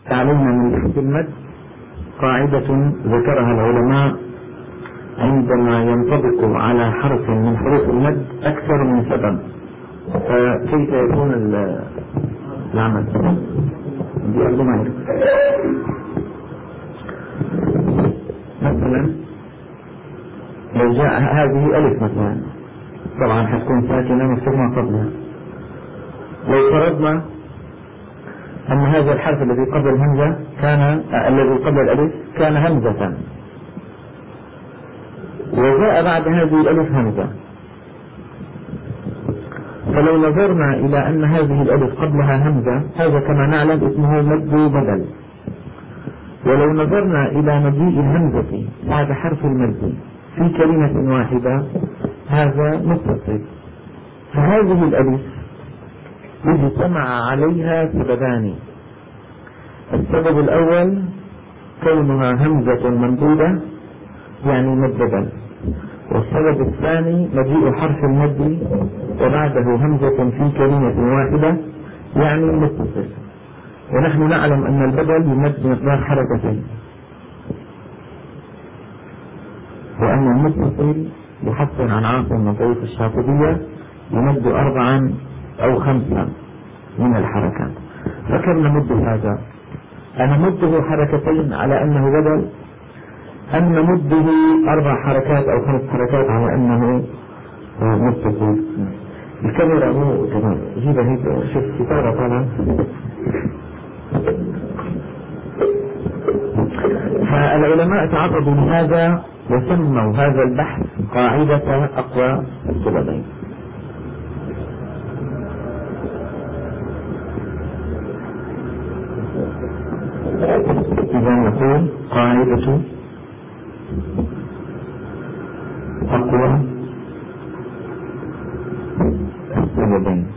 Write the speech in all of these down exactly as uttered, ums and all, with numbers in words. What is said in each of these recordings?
تعلمنا من تحت المد قاعدة ذكرها العلماء عندما ينطبق على حرف من حروف المد أكثر من سبب، فكيف يكون العمل؟ مثلا لو جاء هذه ألف مثلا، طبعا حتكون ساكنة مفتوحة قبلها. لو فرضنا أن هذا الحرف الذي قبل الهمزة كان الذي قبل الألف كان همزة، وجاء بعد هذه الألف همزة، فلو نظرنا إلى أن هذه الألف قبلها همزة هذا كما نعلم اسمه مد بدل. ولو نظرنا إلى مجيء الهمزة بعد حرف المد في كلمة واحدة هذا متصل. فهذه الألف اجتمع عليها سببان: السبب الأول كونها همزة ممدودة يعني مد بدل، والسبب الثاني مجيء حرف المد وبعده همزة في كلمة واحدة يعني متصل. ونحن نعلم أن البدل يمد بمقدار حركتين، وأن المتصل يحسن عن عاصم من طريق الشاطبية يمد أربعا أو خمسا من الحركات. فكم نمد هذا؟ أنمده حركتين على أنه بدل، أم نمده أربع حركات أو خمس حركات على أنه متصل؟ الكاميرا مو تمام، جيبها هيك شوف ستارة طالعة. فالعلماء تعرضوا لهذا وسموا هذا البحث قاعدة أقوى السببين. إذا نقول قاعدة أقوى السببين.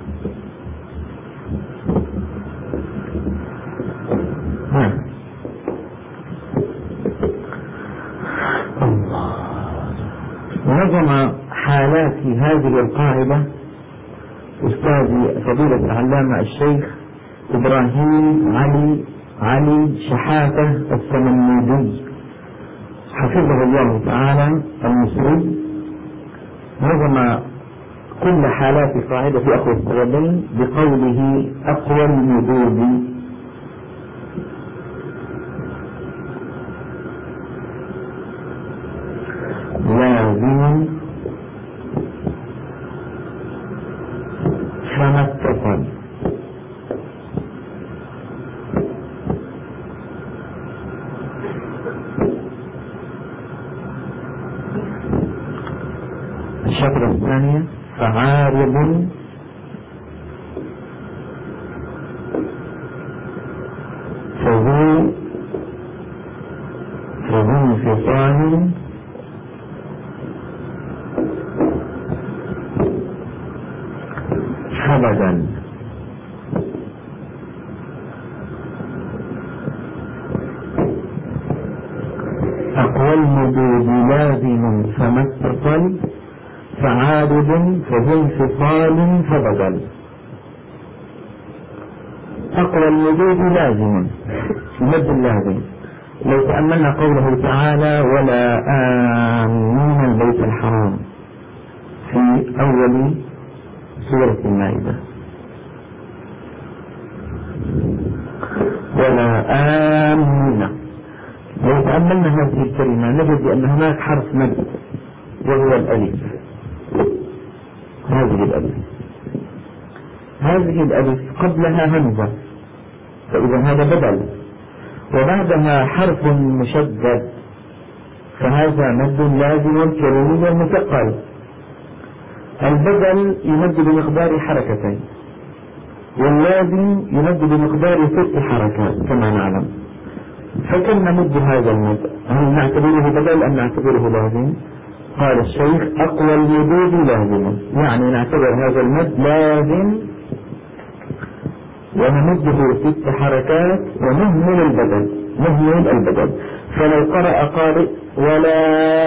نظم حالات هذه القاعدة أستاذي فضيلة العلامة الشيخ إبراهيم علي علي شحاتة السمنودي حفظه الله تعالى المصري. نظم كل حالات قاعدة أقوى السببين بقوله أقوى المدود لازم فما اتصل. الشطرة الثانية فعارض فهو فهو انفصال أبدا. أقوى المدود لازم فما اتصل فعارض فهو انفصال فبدل. أقوى المدود لازم مد اللازم. لو تأملنا قوله تعالى ولا آمنين البيت الحرام في أول سورة المائدة، ولا آمنين، لو تأملنا هذه الكلمة نجد أن هناك حرف مد وهو الألف. هذه الألف هذه الألف قبلها همزة، فإذا هذا بدل، وبعدها حرف مشدد، فهذا مد لازم كلمي مثقل. البدل يمد بمقدار حركتين، واللازم يمد بمقدار ست حركات كما نعلم. فكم نمد هذا المد؟ هل نعتبره بدل أم نعتبره لازم؟ قال الشيخ أقوى المدود لازم، يعني نعتبر هذا المد لازم ونمده ست حركات ونهمل البدل نهمل البدل. فلو قرأ قارئ ولا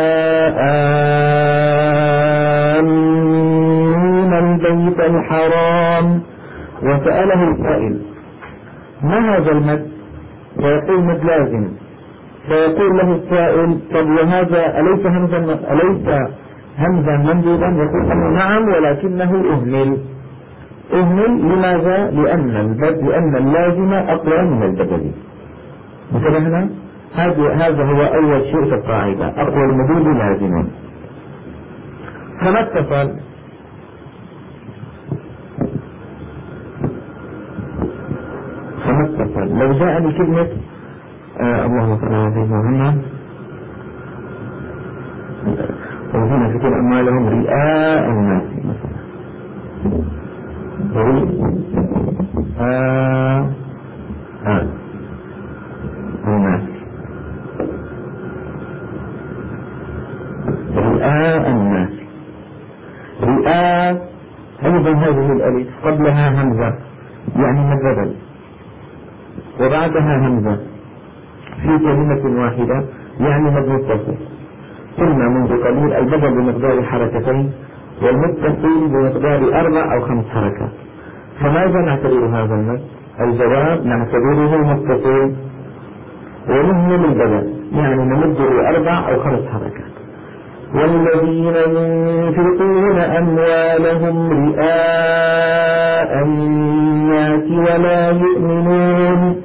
آمين البيت الحرام وسأله السائل ما هذا المد؟ فيقول مد لازم، فيقول له السائل طب وهذا أليس همزا أليس همزا ممدودا؟ يقول أنه نعم ولكنه أهمل. أهمل لماذا؟ لأن البدل لأن اللازم أقوى من البدل. انتبهنا؟ هذا هذا هو أول شيء في القاعدة، أقوى المدود لازما. فما اتصل فما اتصل لو جاءني كلمة آه اللهم صل على سيدنا محمد وهنا في كل أموالهم رئاء الناس مثلا رئاء الناس رئاء الناس رئاء أيضا هذه الألف قبلها همزة يعني مبدل وبعدها همزة في كلمة واحدة يعني مد متصل. قلنا منذ قليل البدل بمقدار حركتين والمتصل بمقدار أربع أو خمس حركات. فماذا نعتبر هذا المد؟ الجواب نعتبره متصل ونهمل البدل يعني نمده أربع أو خمس حركات. والذين ينفقون أموالهم رئاء الناس ولا يؤمنون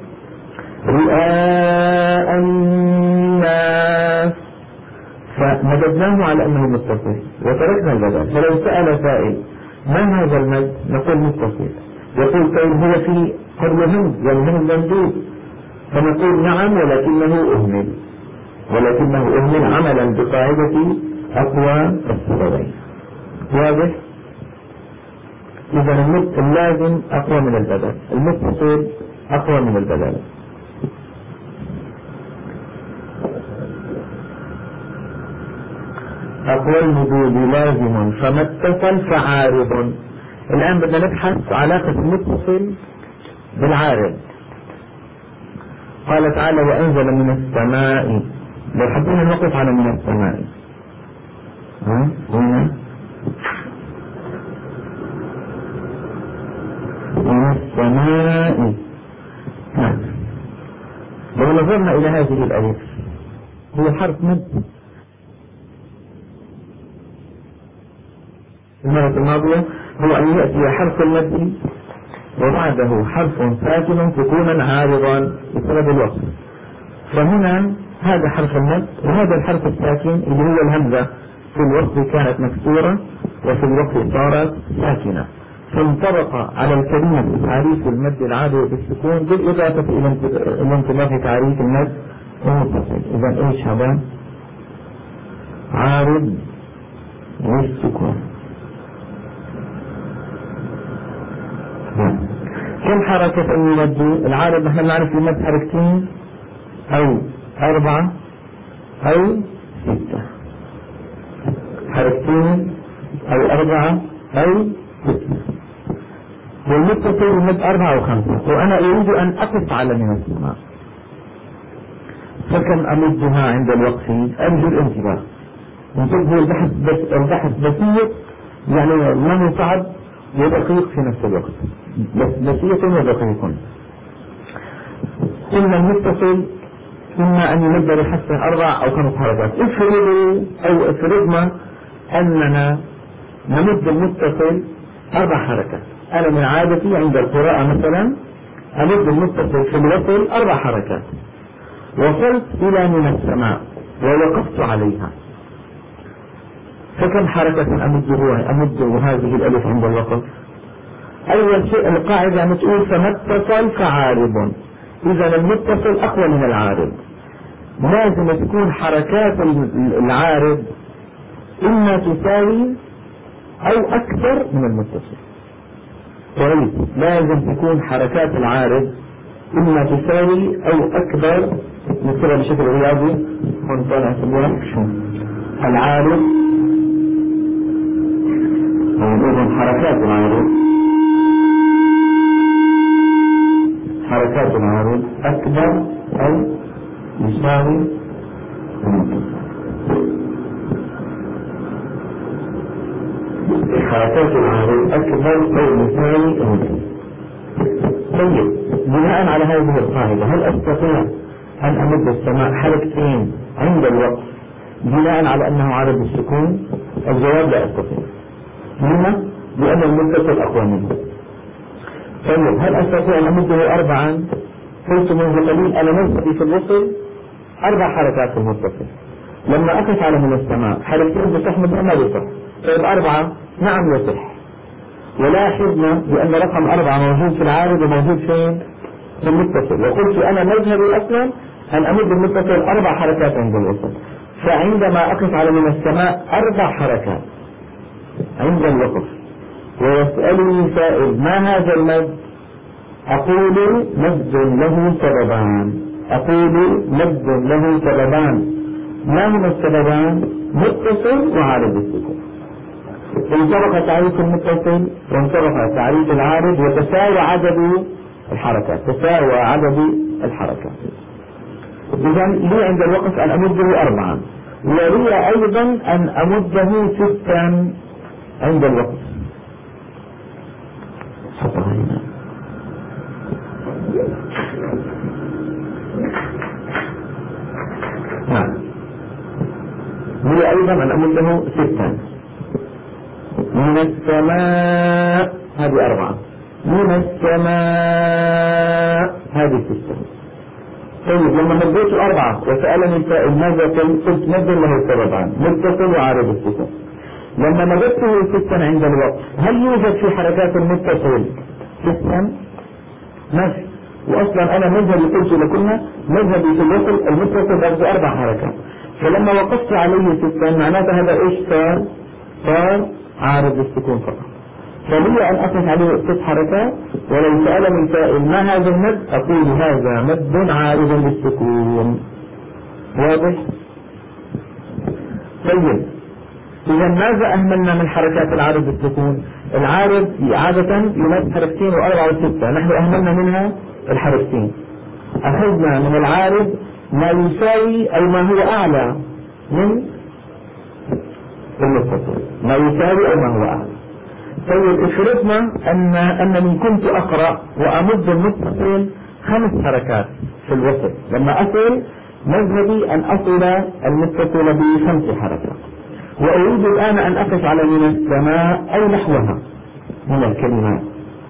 رئاء الناس فمددناه على أنه متصل وتركنا البدل. فلو سأل سائل ما هذا المد نقول متصل، يقول طيب هو في قبل همز يعني همز ممدود فنقول نعم ولكنه أهمل ولكنه أهمل عملا بقاعدة أقوى السببين. واضح؟ إذا المد اللازم أقوى من البدل، المتصل أقوى من البدل. أقوى المدود لازم فما اتصل فعارض. الآن بدنا نبحث علاقة المتصل بالعارض. قال تعالى وأنزل من السماء. لو حبينا نقف على من السماء ها هنا من السماء ها. لو نظرنا إلى هذه الألف هي حرف مد المرة الماضية هو أن يأتي حرف المد وبعده حرف ساكن سكونا عارضا بسبب الوصف. فهنا هذا حرف المد وهذا الحرف الساكن اللي هو الهمزة في الوصف كانت مكسورة وفي الوصف صارت ساكنة فانطبق على الكلمة تعريف المد العارض بالسكون بالإضافة إلى انطباق تعريف المد المتصل. إذا إيش هذا؟ عارض والسكون. كم حركة المد العارض؟ نحن نعرف المد حركتين أو أربعة أو ستة، حركتين أو أربعة أو ستة. والمتصل المد أربعة أو خمسة. وأنا أريد أن أقف على من السماء فكم أمدها عند الوقف؟ أرجو الانتباه. انتبهوا البحث بس البحث بسيط يعني ما هو صعب ودقيق في نفس الوقت بس بسيط ودقيق. قلنا المتصل إما أن يمد بحسب أربع أو خمس حركات. افرضوا أو افرضنا أننا نمد المتصل أربع حركات. أنا من عادتي عند القراءة مثلا أمد المتصل في الوصل أربع حركات. وصلت إلى من السماء ووقفت عليها فكم حركة أمده أمد هذه الألف عند الوقف؟ أول شيء القاعدة بتقول فما اتصل فعارض. إذا المتصل أقوى من العارض. لازم تكون حركات العارض إما تساوي أو أكثر من المتصل. طيب لازم تكون حركات العارض إما تساوي أو أكبر. نكتبها بشكل رياضي ونطلع سبوها شو العارض أو حركات العارض حركات العارض أكبر أو يساوي المتصل. حركات العارض أكبر أو يساوي المتصل. طيب بناء على هذه القاعدة هل أستطيع أن أمد السماء حركتين عند الوقف بناء على أنه عدد السكون؟ الجواب لا أستطيع. لما؟ لأن المتصل أقوى منه. طيب هل أستطيع أن أمده أربعا؟ قلت منذ قليل أنا مزدي في الوصل أربع حركات في المتصل. لما أقف على من السماء حركتين بصح مدها ما بصح. طيب أربعة نعم يصح. ولاحظنا بأن رقم أربعة موجود في العارض وموجود فين؟ في المتصل. وقلت أنا مذهبي أصلا أن أمد المتصل أربع حركات عند الوصل. فعندما أقف على من السماء أربع حركات عند الوقف ويسألني سائل ما هذا المد؟ أقول مد له سببان. أقول مد له سببان. ما هما السببان؟ متصل وعارض السكون. انطبق تعريف المتصل وانطبق تعريف العارض وتساوى عدد الحركات تساوى عدد الحركات. إذن لي عند الوقف أن أمده أربعا ولي أيضا أن أمده ستا عند الوقف. حطها هنا. نعم لي أيضا أن أمده ستا من السماء هذه أربعة من السماء هذه ستة. طيب لما مديت أربعة وسألني السائل ماذا قلت؟ قلت مد له سببان متصل وعارض السكون. لما مددته ستا عند الوقف هل يوجد في حركات المتصل ستا؟ ماشي. وأصلا أنا مذهبي قلت لكم مذهبي في الوصل المتصل برضه أربع حركات. فلما وقفت عليه ستا معناته هذا إيش صار؟ صار عارض السكون فقط. فلي أن أقف عليه ست حركات ولو سألني سائل ما هذا المد؟ أقول هذا مد عارض للسكون. واضح؟ طيب إذا ماذا أهملنا من حركات العارض للسكون؟ العارض عادة يمد حركتين وأربعة وستة، نحن أهملنا منها الحركتين. أخذنا من العارض ما يساوي أو ما هو أعلى من المتصل، ما يساوي أو ما هو أعلى. طيب افرضنا أن أنني كنت أقرأ وأمد المتصل خمس حركات في الوصل. لما أصل مذهبي أن أصل المتصل بخمس حركات وأريد الآن أن أقف على من السماء أو نحوها من الكلمات.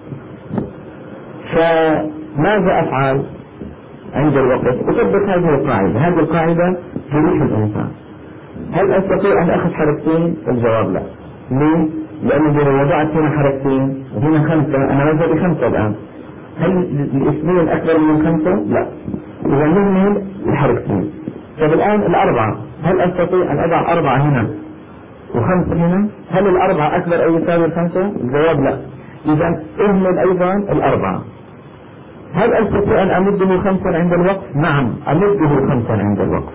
فماذا أفعل عند الوقت؟ أطبق هذه القاعدة. هذه القاعدة تريح الإنسان. هل أستطيع أن أخذ حركتين؟ الجواب لا. ليه؟ لأنه لو وضعت هنا حركتين وهنا خمسة أنا مذهبي خمسة الآن. هل الاثنين أكبر من خمسة؟ لا. إذا نهمل الحركتين. طيب الآن الأربعة هل أستطيع أن أضع أربعة هنا وخمسة هنا؟ هل الأربعة أكبر أو يساوي الخمسة؟ الجواب لا. إذا اهمل أيضا الأربعة. هل أستطيع أن أمده خمسا عند الوقف؟ نعم أمده خمسا عند الوقف.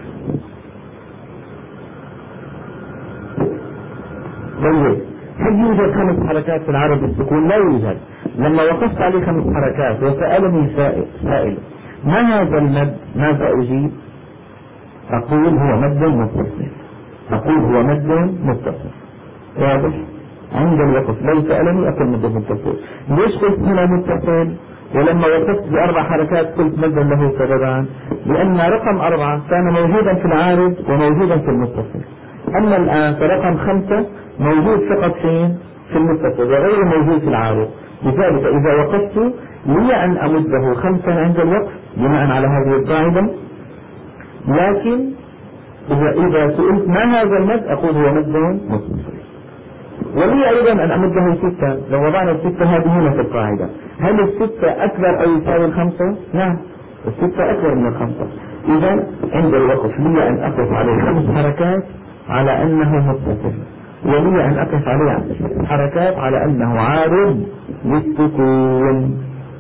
طيب هل يوجد خمس حركات في العرض السكون؟ لا يوجد. لما وقفت عليه خمس حركات وسألني سائل, سائل ما هذا المد؟ ماذا أجيب؟ أقول هو مد متصل. أقول هو مد متصل. واضح؟ عند الوقف لو سألني أقول مد متصل. ليش قلت هنا متصل؟ ولما وقفت بأربع حركات قلت مد له سببان، لأن رقم أربعة كان موجودا في العارض وموجودا في المتصل. أما الآن فرقم خمسة موجود فقط فين؟ في المتصل وغير موجود في العارض. لذلك إذا وقفت لي أن أمده خمسا عند الوقف بناء على هذه القاعدة. لكن إذا إذا سئلت ما هذا المد أقول هو مد متصل. ولي أيضا أن أمده ستة. لو وضعنا الستة هذه هنا في القاعدة، هل الستة أكبر أو يساوي الخمسة؟ نعم الستة أكبر من الخمسة. إذا عند الوقف لي أن أقف عليه خمس حركات على أنه متصل، ولي أن أقف عليه حركات على أنه عارض للسكون.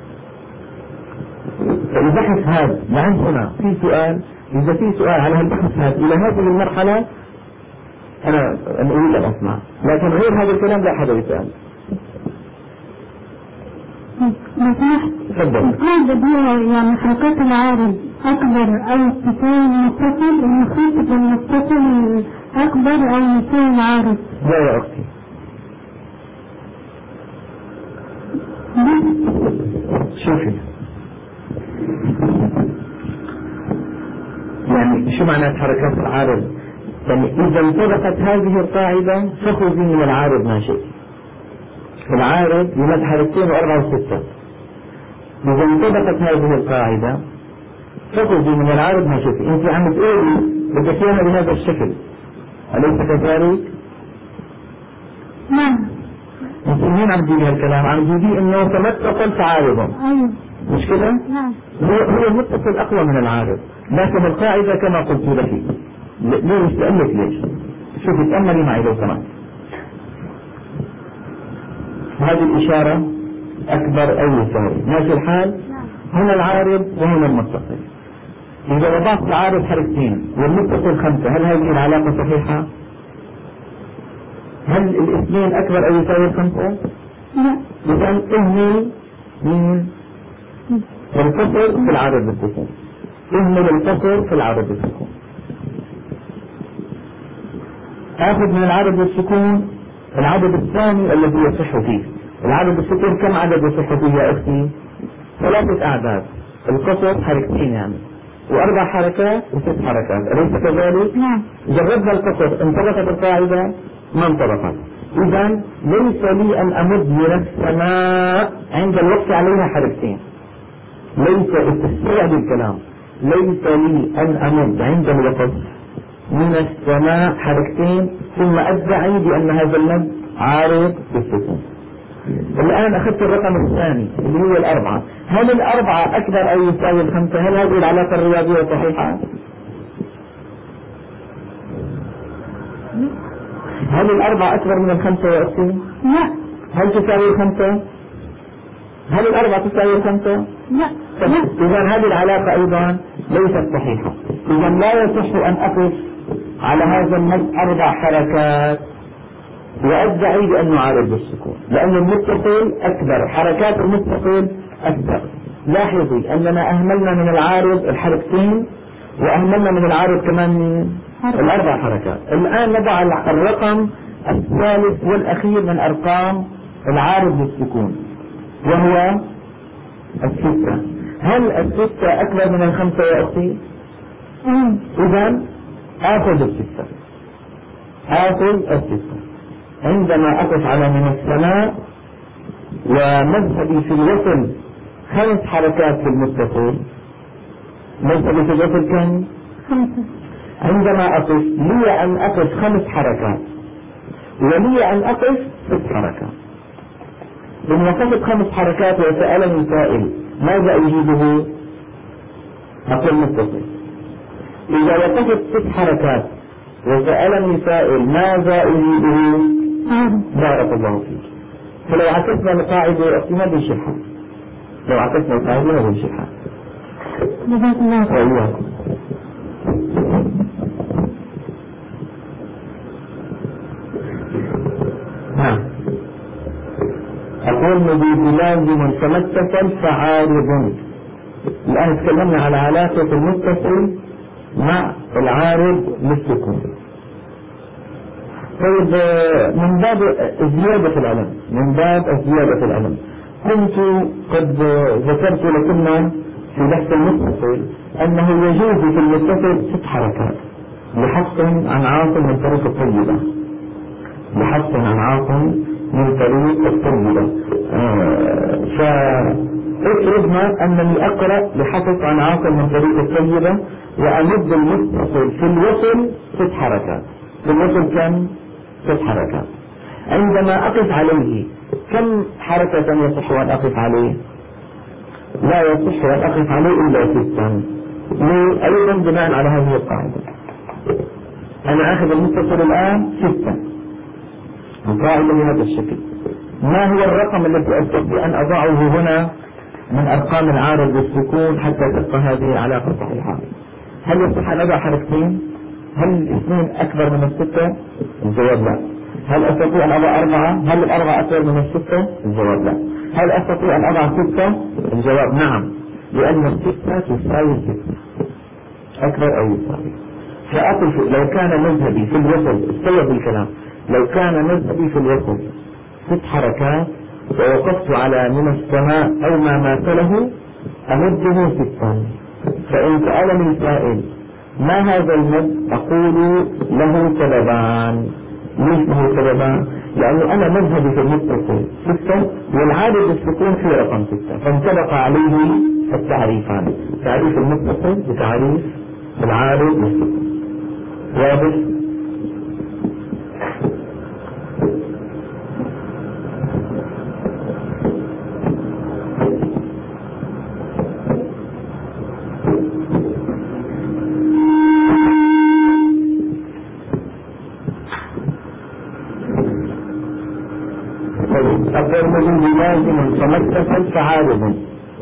فالبحث هذا لعند هنا في سؤال، إذا في سؤال على البحث هذا إلى هذه المرحلة أنا أريد أن أسمع، لكن غير هذا الكلام لا أحد يسأل. تفضل. هذا بيها يعني حركات العارض أكبر أو تساوي المتصل، المخاطب المتصل أكبر أو يساوي العارض؟ لا يا أختي. شوفي يعني شو معنى حركات العارض؟ يعني إذا انطبقت هذه القاعدة فخذي من العارض ما شئت. العارض يمد حركتين وأربعة وستة. إذا انطبقت هذه القاعدة فخذي من العارض ما شئت. أنت عم تقولي بدك إياها بهذا الشكل، أليس كذلك؟ نعم. أنت مين عم تجيبي هالكلام؟ عم تجيبي إنه تمتصل فعارضا. أيوه. مش كده؟ نعم. هو هو المتصل أقوى من العارض، لكن القاعدة كما قلت لك. ليش؟ لأقول لك ليش. شوفي تأملي معي لو سمحت. هذه الإشارة أكبر أو يساوي، ماشي الحال؟ هنا العارض وهنا المتصل. إذا وضعت العارض حركتين والمتصل خمسة، هل هذه العلاقة صحيحة؟ هل الاثنين أكبر أو يساوي الخمسة؟ لا. إذا اهمل مين؟ القصر في العارض بالسكون. اهمل القصر في العارض بالسكون. آخذ من العدد بالسكون العدد الثاني الذي يصح فيه. العدد بالسكون كم عدد يصح فيه يا أختي؟ ثلاثة أعداد. القصر حركتين يعني، وأربع حركات وست حركات، أليس كذلك؟ نعم. جربنا القصر، انطبقت القاعدة؟ ما انطبقت. إذا ليس لي أن أمد من السماء عند الوقت عليها حركتين. ليس استوعب الكلام. ليس لي أن أمد عند الوقت من السماء حركتين ثم أدعي بأن هذا المد عارض بالسكون. الآن أخذت الرقم الثاني اللي هو الأربعة. هل الأربعة أكبر أو يساوي الخمسة؟ هل هذه العلاقة الرياضية صحيحة؟ هل الأربعة أكبر من الخمسة يا أختي؟ لا. هل تساوي الخمسة؟ هل الأربعة تساوي الخمسة؟ لا. إذا هذه العلاقة أيضا ليست صحيحة. إذا لا يصح أن أقف على هذا المد أربع حركات وأدعي بأنه عارض بالسكون، لأن المتصل أكبر، حركات المتصل أكبر. لاحظي أننا أهملنا من العارض الحركتين وأهملنا من العارض كمان الأربع حركات. الآن نضع الرقم الثالث والأخير من أرقام العارض بالسكون وهو الستة. هل الستة أكبر من الخمسة يا أختي؟ إذا آخذ الستة. آخذ الستة عندما أقف على من السماء ومذهبي في الوصل خمس حركات في المتصل. مذهبي في الوصل كم؟ خمسة. عندما أقف لي أن أقف خمس حركات ولي أن أقف ست حركات. إن وقفت خمس حركات وسألني سائل ماذا أجيبه؟ أقول متصل. إذا وقفت ست حركات وسألني سائل ماذا أجيبه؟ بارك الله فيك. فلو عكسنا القاعدة أختي ما بنشرحها. لو عكسنا القاعدة ما بنشرحها. جزاك الله خير. نعم. أقول مجيب لازم تمتصل فعارض. الآن تكلمنا على علاقة المتصل مع العارض بالسكون. طيب من باب زيادة العلم، من باب زيادة العلم كنت قد ذكرت لكم في بحث المتصل أنه يجوز في المتصل ست حركات لحصن عن عاصم من طريق الطيبة. لحصن عن عاصم من طريق الطيبة. آه فافرضنا أنني أقرأ لحصص عن عاصم من طريق الطيبة وأمد المتصل في الوصل ست حركات. في الوصل كم؟ ست حركات. عندما أقف عليه كم حركة يصح أن أقف عليه؟ لا يصح أن أقف عليه إلا ستا. أيضا بناء على هذه القاعدة أنا أخذ المتصل الآن ستا. القاعدة بهذا الشكل. ما هو الرقم الذي أستطيع أن أضعه هنا من أرقام العارض بالسكون حتى تبقى هذه العلاقة صحيحة؟ هل يصح أن أضع حركتين؟ هل الاثنين أكبر من الستة؟ الجواب لا. هل أستطيع أن أضع أربعة؟ هل الأربعة أكبر من الستة؟ الجواب لا. هل أستطيع أن أضع ستة؟ الجواب نعم، لأن الستة تساوي ستة أكبر أو يساوي. فأقف لو كان مذهبي في الوصل، استوعب الكلام، لو كان مذهبي في الوصل ست حركات ووقفت على من السماء أو ما ماثله أمده ستا. فإن سألني سائل ما هذا المد أقول له سببان. ليش له سببان؟ لأنه أنا مذهبي في المتصل ستة والعارض السكون في رقم ستة، فانطبق عليه التعريفان، تعريف المتصل بتعريف العارض بالسكون. واضح؟ الضرب بلازم فمتصل فعارض.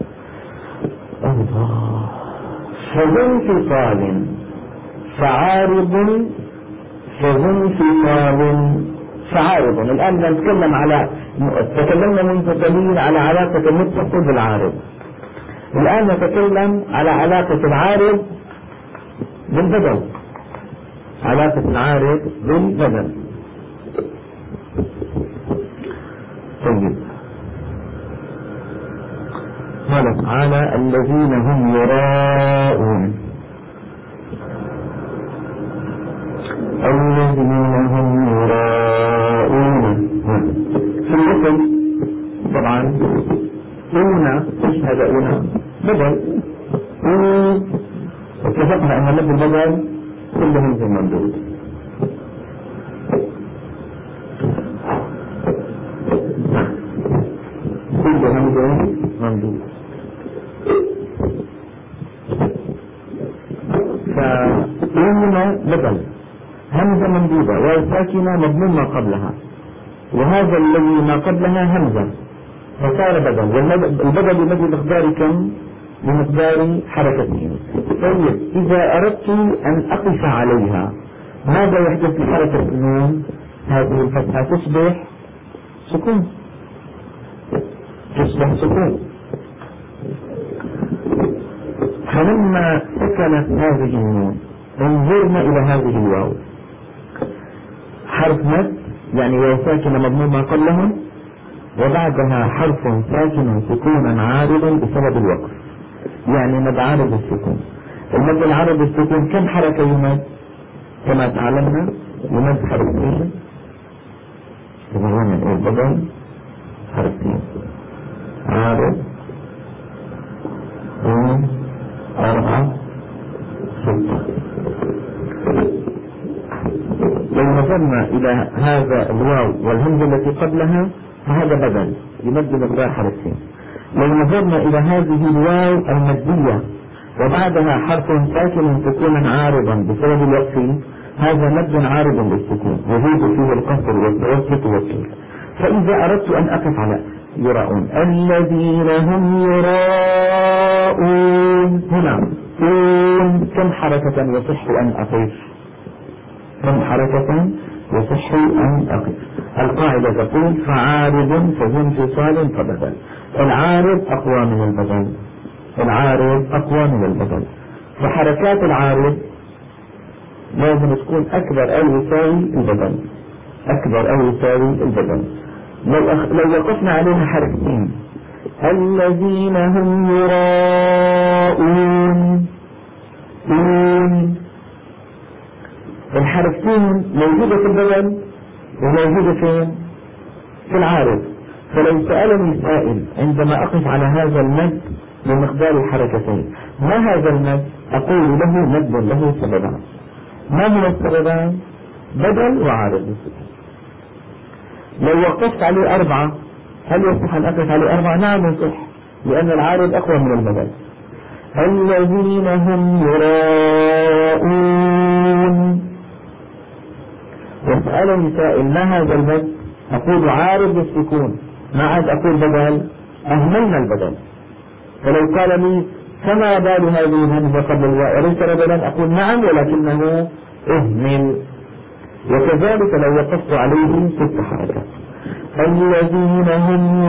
الله. فذو انفصال فعارض فذو انفصال فعارض. الآن نتكلم على تكلمنا منفصلين على علاقة المتصل بالعارض. الآن نتكلم على علاقة العارض بالبدل. علاقة العارض بالبدل. طيب قال تعالى الذين هم يراءون. الذين هم يراءون في الاسم طبعا هنا ايش هذا هنا بدل. اتفقنا ان مد البدل كلهم في الممدود. كل همزة ممدود. فهنا بدل همزة ممدودة وساكنة مضمون ما قبلها، وهذا الذي ما قبلها همزة فصار بدل. والبدل بمد مقدار كم؟ بمقدار حركتين. طيب إذا أردت أن أقف عليها ماذا يحدث في حركة النون؟ هذه الفتحة تصبح سكون، تصبح سكون. فلما سكنت هذه النون انظرنا إلى هذه الواو، حرف مد يعني واو ساكنة مضمون ما قبلها، وبعدها حرف ساكن سكونا عارضا بسبب الوقف، يعني مد عارض السكون. المد العارض السكون كم حركة يمد؟ كما تعلمنا يمد حرفين، يبغون نقول بدل حرفين عارض اثنين أربعة ستة. لو نظرنا إلى هذا الواو والهمزة التي قبلها فهذا بدل يمد مقدار حرفين. لو نظرنا إلى هذه الواو المادية وبعدها حرف ساكن سكونا عارضا بسبب الوقف، هذا مد عارض للسكون يزيد فيه القصر والتوسط والطول. فإذا أردت أن أقف على يراءون الذين هم يراءون، هنا كم حركة يصح أن أقف؟ كم حركة يصح أن أقف؟ القاعدة تقول فعارض فذو انفصال فبدل. العارض أقوى من البدل، العارض أقوى من البدل. فحركات العارض لازم تكون أكبر أو يساوي البدل، أكبر أو يساوي البدل. لو, أخ... لو وقفنا عليها حركتين الذين هم يراءون، الحركتين موجودة في البدل وموجودة فين؟ في العارض. فلو سألني سائل عندما أقف على هذا المد بمقدار الحركتين ما هذا المد؟ أقول له مد له سببان. ما هو السببان؟ بدل وعارض. لو وقفت عليه أربعة هل يصح أن أقف عليه أربعة؟ نعم يصح، لأن العارض أقوى من البدل. الذين هم يراءون، وسألني سائل ما هذا المد؟ أقول عارض السكون، ما عاد أقول بدل، أهملنا البدل. فلو قال لي فما بال هذه الهمزة قبل الواو وليس بدلا، أقول نعم ولكنه أهمل. وكذلك لو وقفت عليه ست حركات الذين هم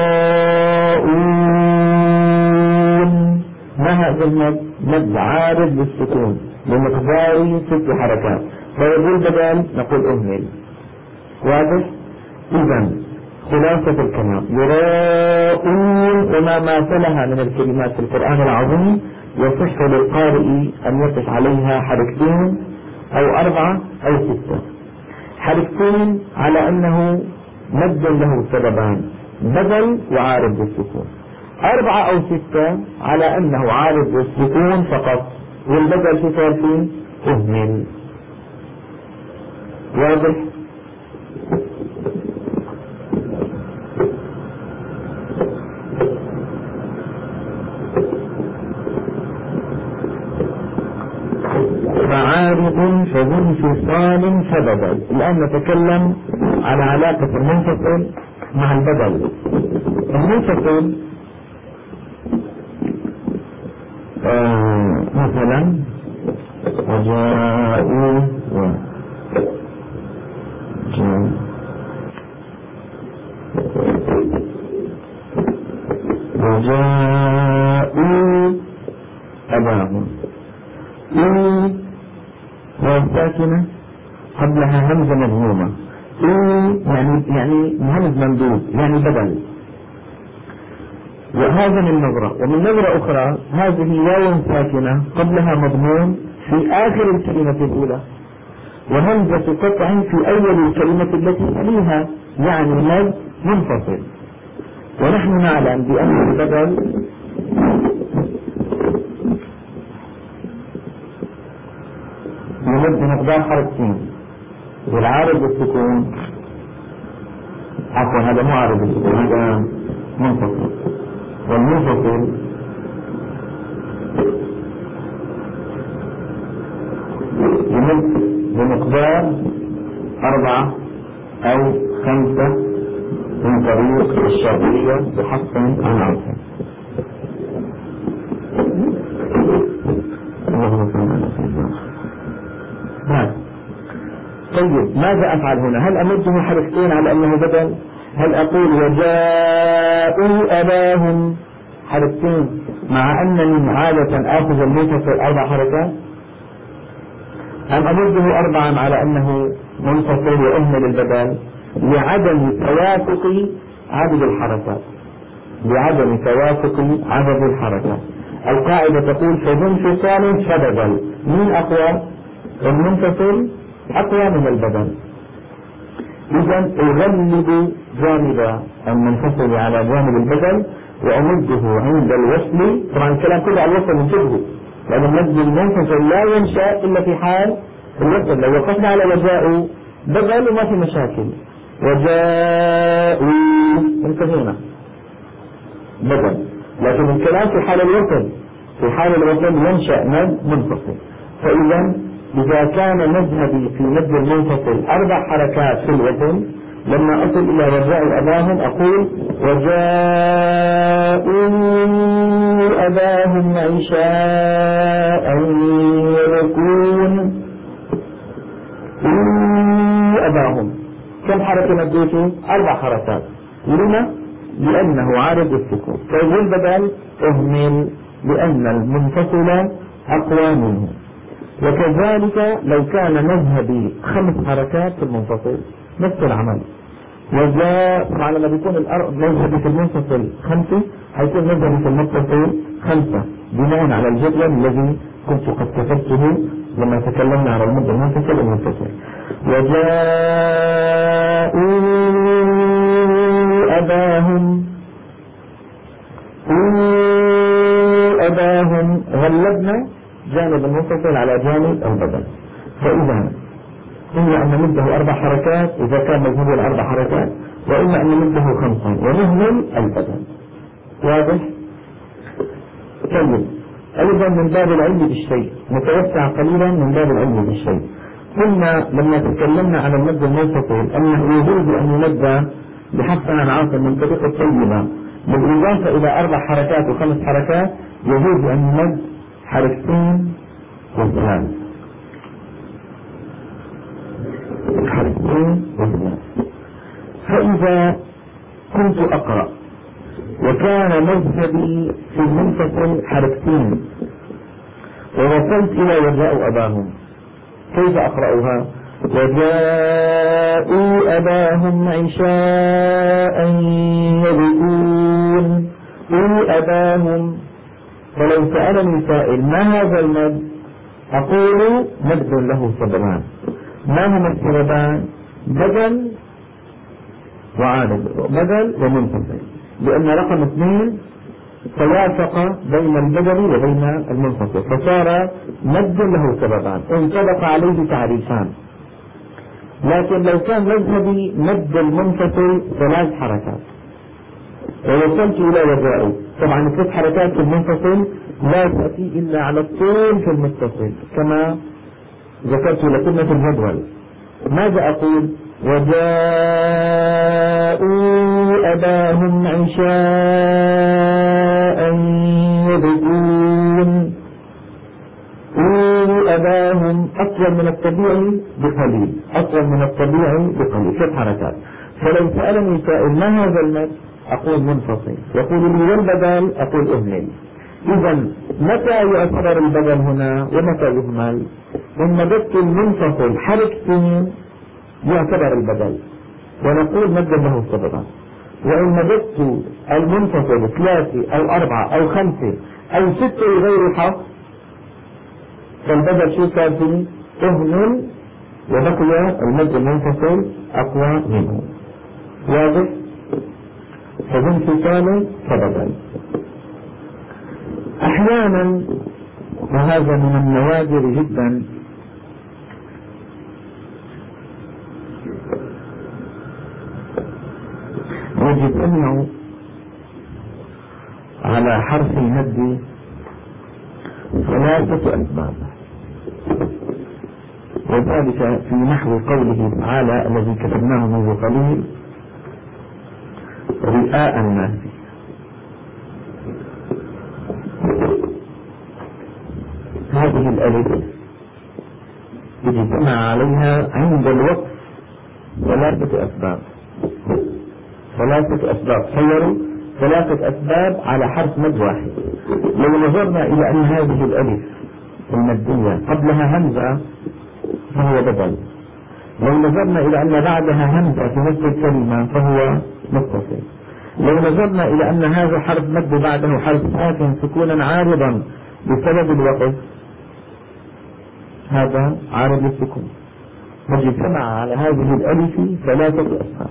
يراءون، ما هذا المد؟ مد عارض بالسكون بمقدار ست حركات، فيقول بدل نقول أهمل. واضح؟ إذا خلاصة الكلام يراءون وما ماثلها من الكلمات في القرآن العظيم يصح للقارئ أن يقف عليها حركتين أو أربعة أو ستة. حركتين على أنه مد له سببان بدل وعارض بالسكون، أربعة أو ستة على أنه عارض بالسكون فقط والبدل في صار فيه أهمل. واضح؟ فعارض فذو انفصال فبدل. الآن نتكلم على علاقة المنفصل مع البدل. المنفصل آه مثلا وجاءوا و وجاءوا أباهم والساكنة قبلها همزة مضمومة يعني يعني همز ممدود يعني بدل. وهذا من نظرة. ومن نظرة أخرى هذه واو ساكنة قبلها مضموم في آخر الكلمة الأولى وهمزة قطع في أول الكلمة التي تليها يعني مد منفصل. ونحن نعلم بأن البدل يمد مقدار حركتين والعارض والسكون عفوا هذا مو عارض والسكون هذا منفصل. والمنفصل يمد بمقدار أربعة أو خمسة من طريق الشرعية بحث عن عرفه. طيب ماذا أفعل هنا؟ هل أمده حركتين على أنه بدل؟ هل أقول وجاءوا أباهم حركتين مع أنني عادة آخذ المنفصل أربع حركات؟ أم أمده أربعا على أنه منفصل وأهمل البدل لعدم توافق عدد الحركات لعدم توافق عدد الحركات. القاعدة تقول فذو انفصال فبدل. مين أقوى؟ المنفصل أقوى من البدل. إذا أغلب جانب المنفصل على جانب البدل وأمده عند الوصل. طبعا الكلام كله على الوصل انتبهوا لأن المد المنفصل لا ينشأ إلا في حال الوصل. لو وقفنا على وجاءوا بدل وما في مشاكل وجاءوا انتهينا بدل. لكن الكلام في حال الوصل في حال الوصل ينشأ مد منفصل. فإذا إذا كان مذهبي في مد المنفصل أربع حركات في الوصل لما أصل إلى وجاء أباهم أقول وجاءوا أباهم عشاء يبكون أباهم. كم حركة مديته؟ أربع حركات. لما؟ لأنه عارض السكون. طيب البدل أهمل لأن المنفصل أقوى منه. وكذلك لو كان مذهبي خمس حركات في المنفصل نفس العمل. وجاء طبعا لما بيكون مذهبي في المنفصل خمسة حيكون مذهبي في المتصل خمسة بناء على الجدول الذي كنت قد كتبته لما تكلمنا على المد المنفصل والمتصل. وجاءوا أباهم أباهم غلبنا جانب المنفصل على جانب البدل. فإذا إما أن نمده أربع حركات إذا كان مذهبه الأربع حركات وإما أن نمده خمسا ونهمل البدل. واضح؟ طيب أيضا من باب العلم بالشيء نتوسع قليلا من باب العلم بالشيء. قلنا لما تكلمنا على المد المنفصل أنه يجوز أن يمد بحث عن عاصم من طريقة طيبة بالإضافة إلى أربع حركات وخمس حركات يجوز أن يمد حركتين وثلاث حركتين وثلاث. فإذا كنت أقرأ وكان مذهبي في المنفصل حركتين ووصلت إلى وجاء أباهم كيف أقرأها؟ وجاءوا أباهم عشاء يبكون. قولوا أباهم. فلو سألني سائل ما هذا المد أقول مد له سببان. ما هما السببان؟ بدل وعادل، بدل ومنفصل، لأن رقم اثنين توافق بين البدل وبين المنفصل فصار مد له سببان انطبق عليه تعريفان. لكن لو كان مذهبي مد المنفصل ثلاث حركات ووصلت إلى وجاء، طبعا ثلاث حركات في المنفصل لا تأتي إلا على الطول في المتصل كما ذكرت لكم في الجدول. ماذا أقول؟ وجاءوا أباهم عشاء يبكون. قولوا أباهم أطول من الطبيعي بقليل، أطول من الطبيعي بقليل، ست حركات. فلو سألني سائل ما هذا المد أقول منفصل، يقول لي والبدل أقول أهمل. إذا متى يعتبر البدل هنا ومتى يهمل؟ إن مددت المنفصل حركتين يعتبر البدل ونقول مد له سببا، وإن مددت المنفصل ثلاثة أو أربعة أو خمسة أو ستة غير حق فالبدل شو صار فيه؟ أهمل وبقي المد المنفصل أقوى منه. واضح؟ فبانفصال سببا. أحيانا وهذا من النوادر جدا يجب أنه على حرف المد ثلاثة أسباب، وذلك في نحو قوله تعالى الذي كتبناه منذ قليل رئاء الناس. هذه الألف يجتمع عليها عند الوقف ثلاثة أسباب، ثلاثة أسباب صوروا ثلاثة أسباب على حرف مد واحد. لو نظرنا إلى أن هذه الألف المادية قبلها همزة فهو بدل، لو نظرنا إلى أن بعدها همزة في نفس الكلمة فهو متصل، لو نظرنا إلى أن هذا حرف مد بعده حرف ساكن سكونا عارضا بسبب الوقف هذا عارض للسكون. فاجتمع على هذه الألف ثلاثة أسباب.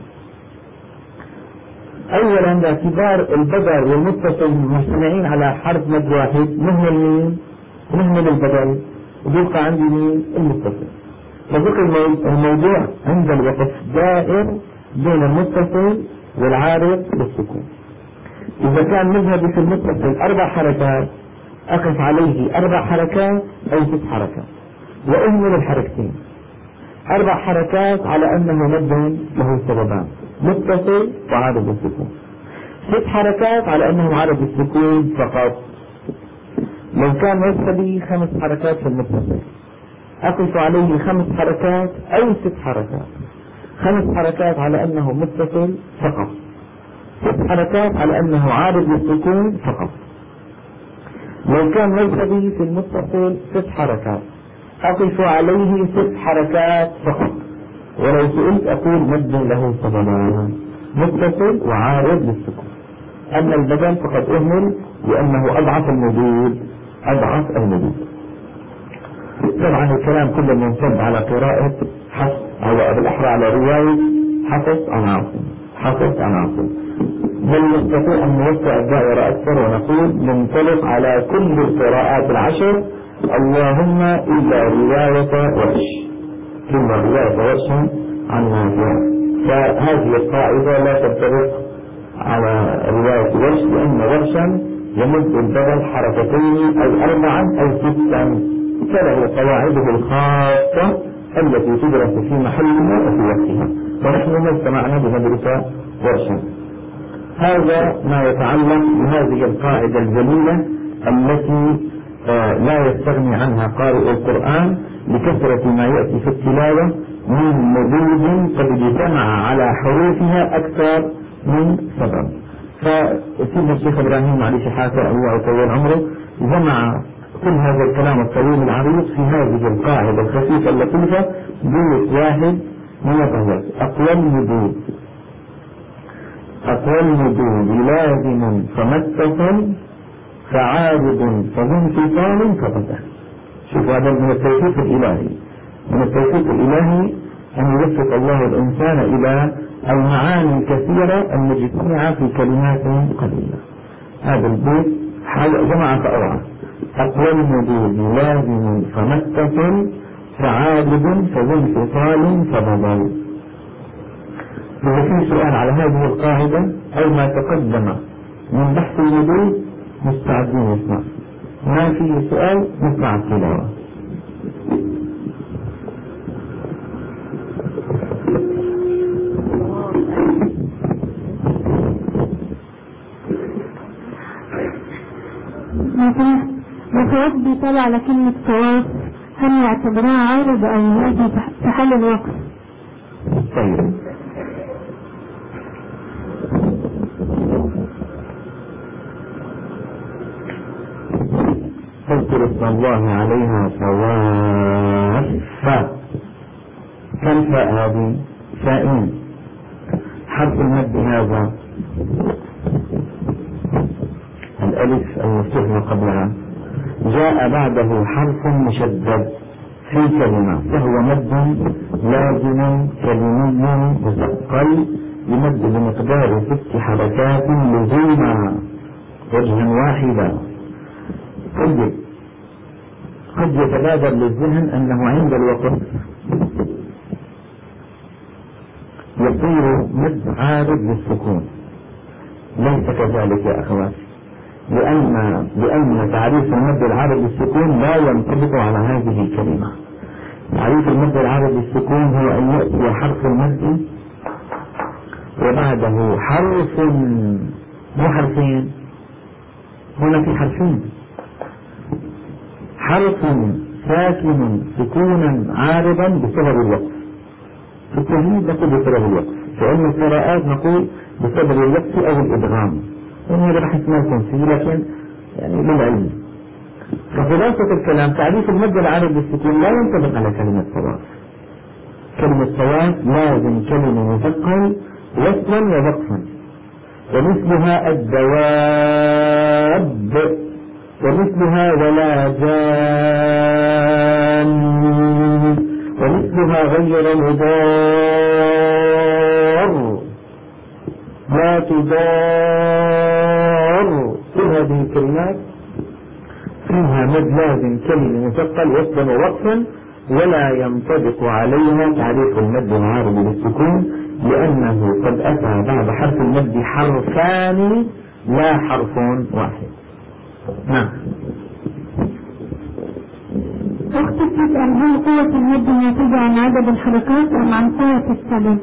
أولا باعتبار البدل والمتصل مجتمعين على حرف مد واحد نهمل مين؟ نهمل البدل ويبقى عندي مين؟ المتصل. فبقي الموضوع عند الوقف دائر بين المتصل والعارض بالسكون. إذا كان مذهبي في المتصل أربع حركات أقف عليه أربع حركات أو ست حركات وأهمل الحركتين. أربع حركات على أنه مد له سببان متصل وعارض السكون، ست حركات على أنه عارض السكون فقط. لو كان مذهبي خمس حركات في المتصل أقف عليه خمس حركات أو ست حركات، خمس حركات على أنه متصل فقط، ست حركات على أنه عارض للسكون فقط. لو كان مذهبي في المتصل ست حركات أقف عليه ست حركات فقط، ولو سئلت أقول مد له سببان متصل وعارض للسكون. أما البدل فقد أهمل لأنه أضعف المدود، أضعف المدود. طبعا الكلام كله منصب على قراءة حفص أو بالأحرى على رواية حفص عن عاصم، حفص عن عاصم. بل نستطيع أن نوسع الدائرة أكثر ونقول ننطلق على كل القراءات العشر اللهم إلا رواية ورش، كل رواية ورش عن نافع. فهذه القاعدة لا تنطبق على رواية ورش لأن ورشا يمد البدل حركتين أو أربعا أو ستا، فله قواعده الخاصة التي تدرس في محلها وفي وقتها، ونحن ما استمعنا بمدرسة ورشا. هذا ما يتعلق بهذه القاعدة الجليلة التي آه لا يستغني عنها قارئ القرآن لكثرة ما يأتي في التلاوة من مدود قد اجتمع على حروفها أكثر من سبب. فسيدنا الشيخ إبراهيم علي شحاتة الله يطول عمره جمع كل هذا الكلام الطويل العريض في هذه القاعدة الخفيفة اللطيفة جزء واحد من الرجل. أقوى المدود أقوى المدود لازم فما اتصل فعارض فذو انفصال فبدأ. شوف هذا من التوفيق الإلهي، من التوفيق الإلهي أن يوفق الله الإنسان إلى المعاني الكثيرة المجتمعة في كلمات قليلة. هذا البيت جمع فأوعى. أقوى المدود لازم فما اتصل فعارض فذو انفصال فبدل. إذا في سؤال على هذه القاعدة أو ما تقدم من بحث المدود مستعدين نسمع. ما في سؤال نسمع التلاوة. مثلا الخواص بيطلع على كلمة خواص، هل يعتبرها عارض أو يجي في حل الوقت؟ طيب اذكر اسم الله عليها فواف. كم فاء هذه؟ فائين. حرف المد هذا الألف المفتوح ما قبلها جاء بعده حرف مشدد في كلمة، فهو مد لازم كلمي مثقل يمد بمقدار ست حركات لزوما وجها واحدا. قد قد يتبادر للذهن أنه عند الوقف يصير مد عارض للسكون. ليس كذلك يا أخواتي، لأن لأن تعريف المد العارض للسكون لا ينطبق على هذه الكلمة. تعريف المد العارض للسكون هو أن يأتي حرف المد وبعده حرف، مو حرفين، هنا في حرفين، حرف ساكن سكونا عارضا بسبب الوقف. في التجويد نقول بسبب الوقف، في علم القراءات نقول بسبب الوقف أو الإدغام، وهذا راح يسمعكم فيه لكن يعني للعلم. فخلاصة الكلام تعريف المد العارض بالسكون لا ينطبق على كلمة صواف. كلمة صواف لازم كلمة مثقل وصلا ووقفا، ومثلها الدواب، ومثلها ولا جان، ومثلها غير مضار، لا تضار. كل هذه الكلمات فيها مد لازم كلمة مثقل وصلا ووقفا، ولا ينطبق عليها تعريف المد العارض بالسكون، لأنه قد أتى بعد حرف المد حرفان لا حرف واحد. نعم. أختي تسأل هل قوة المد ناتجة عن عدد الحركات أم عن قوة السبب؟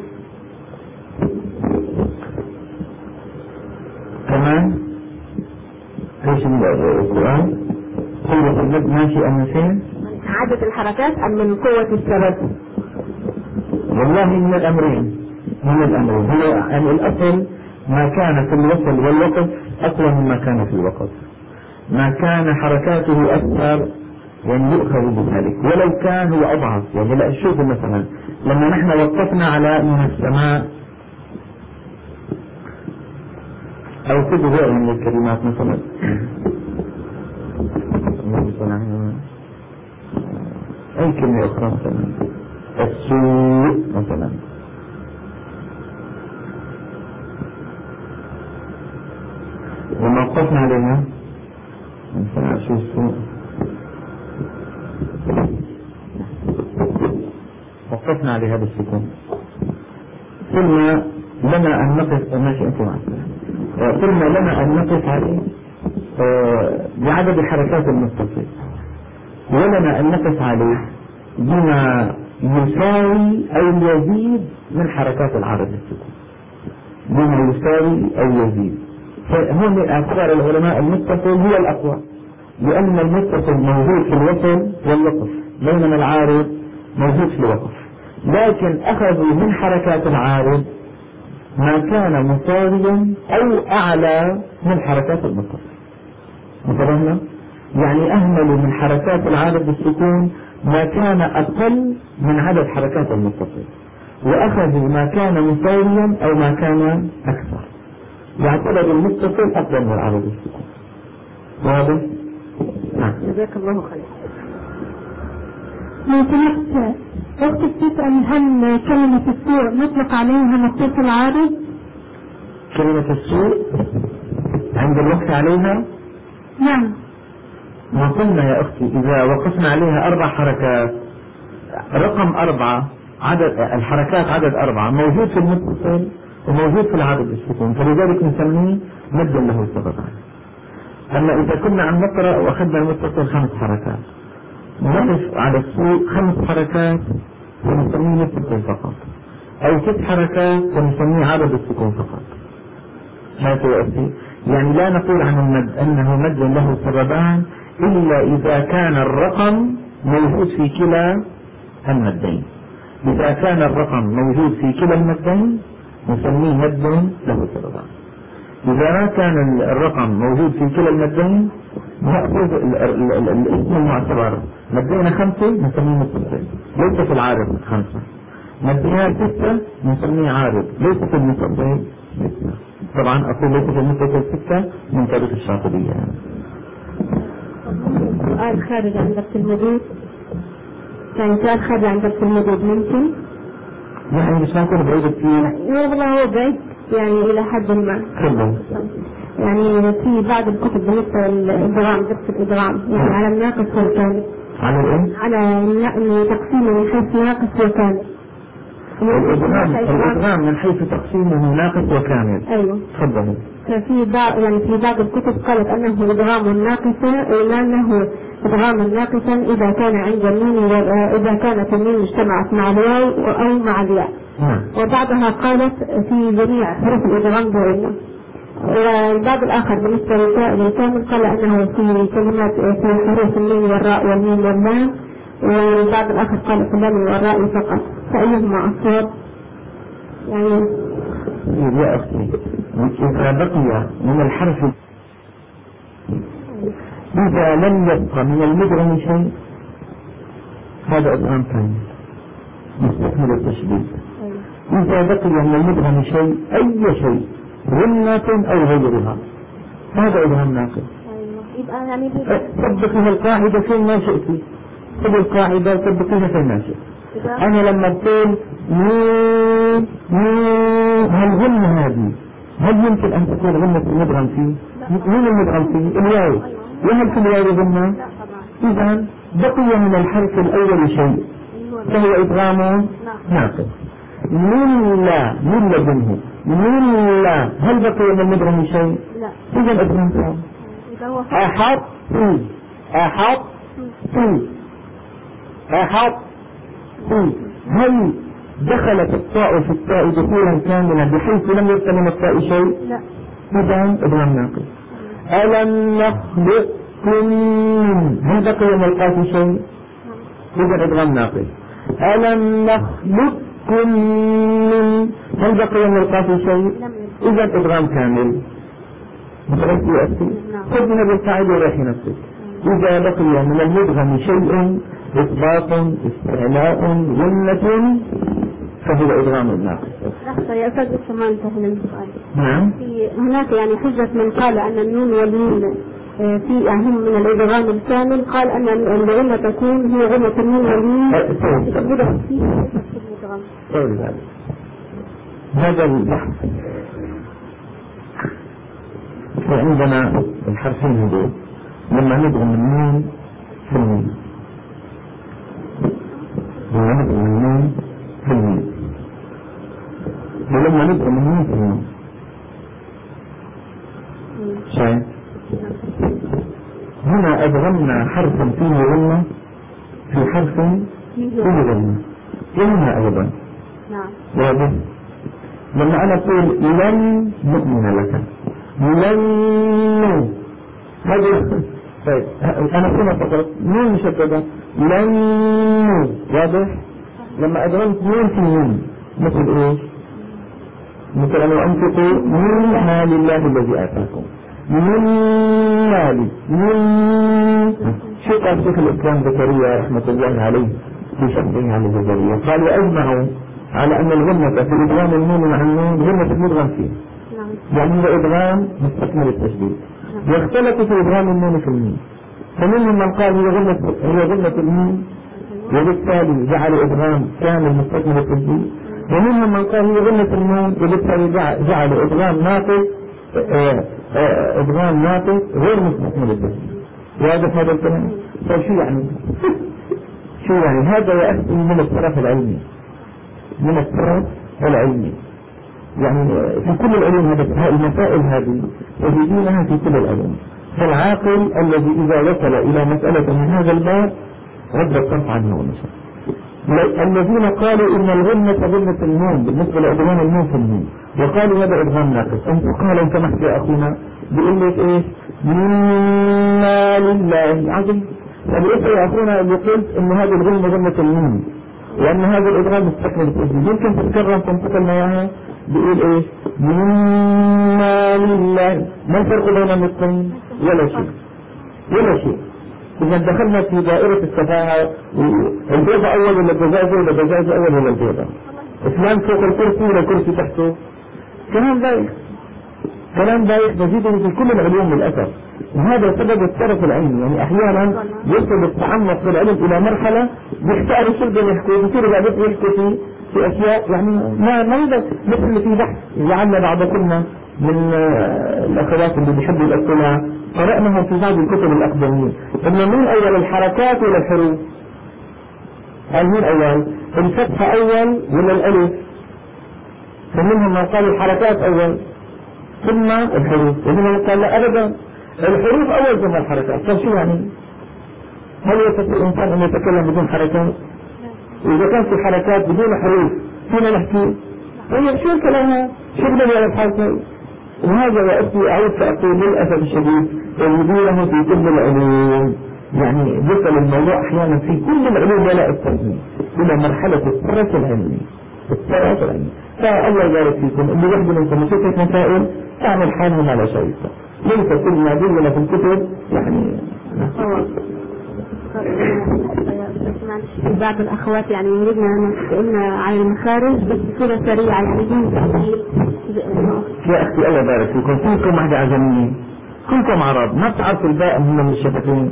كمان ايش السؤال؟ قوة المد ناشئة من فين؟ عدد الحركات أم من قوة السبب؟ والله من الأمرين، من الأمرين. هو يعني الأصل ما كان في الوصل والوقف أقوى مما كان في الوقف، ما كان حركاته أكثر يعني يؤخذ بذلك، ولو كان هو أضعف. يعني لا شوفوا مثلا لما نحن وقفنا على من السماء أو خذوا غير من الكلمات مثلا أي كلمة أخرى مثلا السوء مثلا، لما وقفنا عليها مثلا شو السوء وقفنا عليها بالسكون، ثم لنا أن نقف ماشي أنت معك ثم لنا أن نقف عليه بعدد الحركات المتصلة، ولنا أن نقف عليه بما يساوي أو يزيد من حركات العرض للسكون، بما يساوي أو يزيد. فهون اعتبار العلماء المتصل هو الأقوى، لأن المتصل موجود في الوصل والوقف، بينما العارض موجود في الوقف. لكن أخذوا من حركات العارض ما كان مساويا أو أعلى من حركات المتصل. مثلا يعني أهملوا من حركات العارض بالسكون ما كان أقل من عدد حركات المتصل، وأخذوا ما كان مساويا أو ما كان أكثر، يعتبر المتصل أفضل من العارض بالسكون. واضح؟ نعم. جزاك الله خير. لو سمحت أختك تسأل هل كلمة السوء نطلق عليها متصل عارض؟ كلمة السوء عند الوقف عليها؟ نعم. ما قلنا يا أختي إذا وقفنا عليها أربع حركات، رقم أربعة عدد الحركات عدد أربعة موجود في المتصل وموجود في العارض بالسكون، فلذلك نسميه مد له سببان. أما إذا كنا عم نقرأ وأخذنا المتصل خمس حركات نقف على السوء خمس حركات ونسميه متصل فقط، أو ست حركات ونسميه عارض السكون فقط. هذا يا أختي يعني لا نقول عن المد أنه مد له سببان إلا إذا كان الرقم موجود في كلا المدين. إذا كان الرقم موجود في كلا المدين نسميه مد له سببان. إذا ما كان الرقم موجود في كلا المدين نأخذ الاسم المعتبر. مدينا خمسة نسميه متصل ليس في العارض خمسة، مدينا ستة نسميه عارض ليس في المتصل ستة. طبعا أقول ليس في المتصل ستة من طريق الشاطبية. سؤال خارج عن درس المدود، يعني سؤال خارج عن درس المدود ممكن؟ يعني مش هنكون بعيد كثير. والله هو بعيد يعني إلى حد ما. خلص. يعني في بعض الكتب بالنسبة للإدغام درس الإدغام يعني على الناقص والكامل. على الإيه؟ على تقسيمه من حيث ناقص وكامل. الإدغام الإدغام من حيث تقسيمه ناقص وكامل. أيوه. تفضلي. ففي بعض يعني في بعض الكتب قالت أنه إدغام ناقصا إلا أنه إدغاما ناقصا إذا كان عند النون إذا كانت النون اجتمعت مع الواو أو مع الياء. نعم. وبعضها قالت في جميع حروف الإدغام بيننا. والبعض الآخر بالنسبة للكامل قال أنه في كلمات في حروف النون والراء والميم واللام، والبعض الآخر قال في اللام والراء فقط، فأيهما أصوب؟ يعني يا أختي إذا بقي من الحرف إذا لم يبقى من المدغم شيء هذا إدغام ثاني مستكمل التشديد. إذا بقي من المدغم شيء أي شيء غنة أو غيرها هذا إدغام ناقص. يبقى يعني طبقها القاعدة فيما شئت، خذ القاعدة وطبقها فيما شئت. أنا لما بقول ميم ميم هالغنة هذه هل يمكن أن تكون غنة المدغم فيه؟ مين المدغم فيه؟ الواو. وهل في الواو غنة؟ إذا بقي من الحرف الأول شيء فهو إدغام ناقص. من لا من لدنه من لا هل بقي من المدغم شيء؟ لا. إذا إدغام تام. أحط أحط أحط هل دخلت الطاء في التاء دخولا كاملا بحيث لم يبق من التاء شيء؟ لا. إذا إدغام ناقص. ألم نخلقكم هل بقي من القاف شيء؟ إذا إدغام ناقص. ألم نخلقكم هل بقي من القاف شيء؟ إذا إدغام كامل. مثلا يأتي خذ من القاعدة وريحي نفسك. إذا بقي من المدغم شيء إطلاق استعلاء غنة فهو إدغام الناقص. لحظة يا أستاذ لسه ما انتهى من السؤال. نعم. في هناك يعني حجة من قال أن النون والميم في أهم من الإدغام الكامل، قال أن الغنة تكون هي غنة النون والميم تبدأ فيه الإدغام. طيب هذا هذا البحث. وعندنا الحرفين هذول لما ندغم النون في الميم لما ندغم النون في الميم ولما ندغم النون في الميم شايف؟ هنا أدغمنا حرفا فيه غنة في حرف فيه غنة وهنا أيضا. نعم. واضح؟ لما أنا أقول لن نؤمن لك لن هذا طيب أنا هنا فقط نون مشددة لن واضح؟ لما أدغمت نون في نون مثل إيش؟ مثل أن أنفقوا من مال الله الذي آتاكم من مالي من. شو قال شيخ الإسلام زكريا رحمة الله عليه في شرحه على الجزرية؟ قال وأجمعوا على أن الغنة في إدغام النون مع النون غنة المدغم فيه، يعني هو إدغام مستكمل التشديد، واختلفوا في إدغام النون في الميم، فمنهم من قال هي غنة هي غنة الميم وبالتالي جعل إدغام كامل مستكمل التشديد، ومنهم من قال هي غنة النون وبالتالي جعل إدغام ناقص إدغام ناقص غير مستكمل التشديد. واضح هذا الكلام؟ طيب شو يعني؟ شو يعني؟ هذا يأتي من الطرف العلمي، من الطرف العلمي، يعني في كل العلوم هذه المسائل هذه تجدونها في كل العلوم. فالعاقل الذي إذا وصل إلى مسألة من هذا الباب رد الطرف عنه ونشر. الذين قالوا إن الغنة غنة النون بالنسبة لإدغام النون في النون، وقالوا هذا إدغام ناقص. أنت قال أنت محكي يا أخونا بيقول لك إيش؟ منا لله عظيم. فبقيت يا أخونا اللي قلت إن هذه الغنة غنة النون وأن هذا الإدغام مستكمل التشديد، يمكن تتكرم تنتقل معها بيقول إيش؟ منا لله. ما الفرق بين النصين؟ ولا شيء ولا شيء. إذا دخلنا في دائرة السفاهة، البيضة أول ولا الدجاجة ولا الدجاجة أول ولا البيضة؟ فلان فوق الكرسي ولا الكرسي تحته؟ كلام بايخ، كلام بايخ نجده في كل العلوم للأسف. وهذا سبب الطرف العلمي، يعني أحيانا يصل التعمق في العلم إلى مرحلة بيختاروا شو بدهم يحكوا، بصيروا بعدين يحكوا في في أشياء يعني ما ما مثل في بحث لعل بعضكم من الأخوات اللي بيحبوا الاطلاع قرأناهم في بعض الكتب الأقدمية، إنه مين أول الحركات ولا الحروف؟ قال مين أول؟ الفتحة أول ولا الألف؟ فمنهم من قال الحركات أول ثم الحروف، ومنهم من قال لا أبدا الحروف أول ثم الحركات. طيب شو يعني؟ هل يستطيع الإنسان أن يتكلم بدون حركات؟ وإذا كانت الحركات بدون حروف فينا نحكي؟ طيب شو الكلام؟ شو بدنا على الحركات؟ وهذا يأتي أعود فأقول للأسف الشديد يديره في كل العلوم، يعني يصل الموضوع أحيانا في كل العلوم ولا الترجمة إلى مرحلة الطرف العلمي، الطرف العلمي. فالله يبارك فيكم اللي يحضر منكم ستة مسائل تعمل حالهم على شيء، ليس كل ما دلنا في الكتب يعني. بعض الأخوات يعني يريدنا أن نسألنا عن المخارج بس بصورة سريعة يعني بدون تفصيل. يا أختي الله يبارك فيكم، كلكم واحدة عجمية، كلكم عرب، ما بتعرفوا الباء من الشفتين.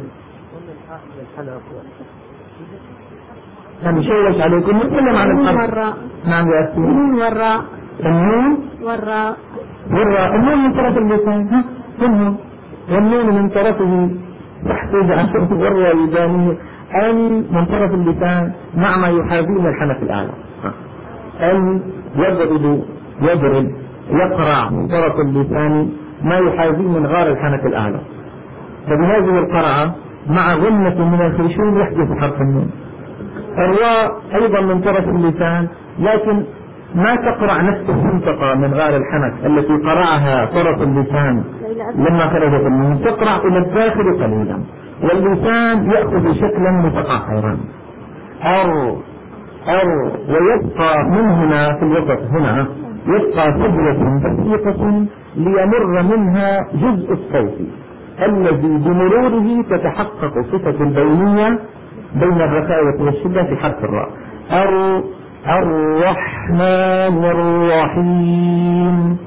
أنا مشوش عليكم نتكلم عن الحرف. نعم يا أختي. النون والراء. النون والراء. والراء. النون من طرف اللسان، ها منهم، والنون من طرفه تحتاج عشان والراء يدانيه، أن من طرف اللسان مع ما يحاذيه الحنف الأعلى. أن يضرب يضرب يقرع من طرف اللسان ما يحاذيه من غار الحنف الأعلى. فبهذه القرعة مع غنة من الخيشوم يحدث حرف النون. الراء أيضا من طرف اللسان، لكن ما تقرع نفس المنطقة من غار الحنك التي قرعها طرف اللسان لما خرجت النون، تقرع إلى الداخل قليلا، واللسان يأخذ شكلا متقعرا أر أر ويبقى من هنا في الوسط هنا يبقى فجوة دقيقة ليمر منها جزء الصوت الذي بمروره تتحقق صفة البينية بين الرخاوة والشدة في حرف الراء. أر الرحمن الرحيم.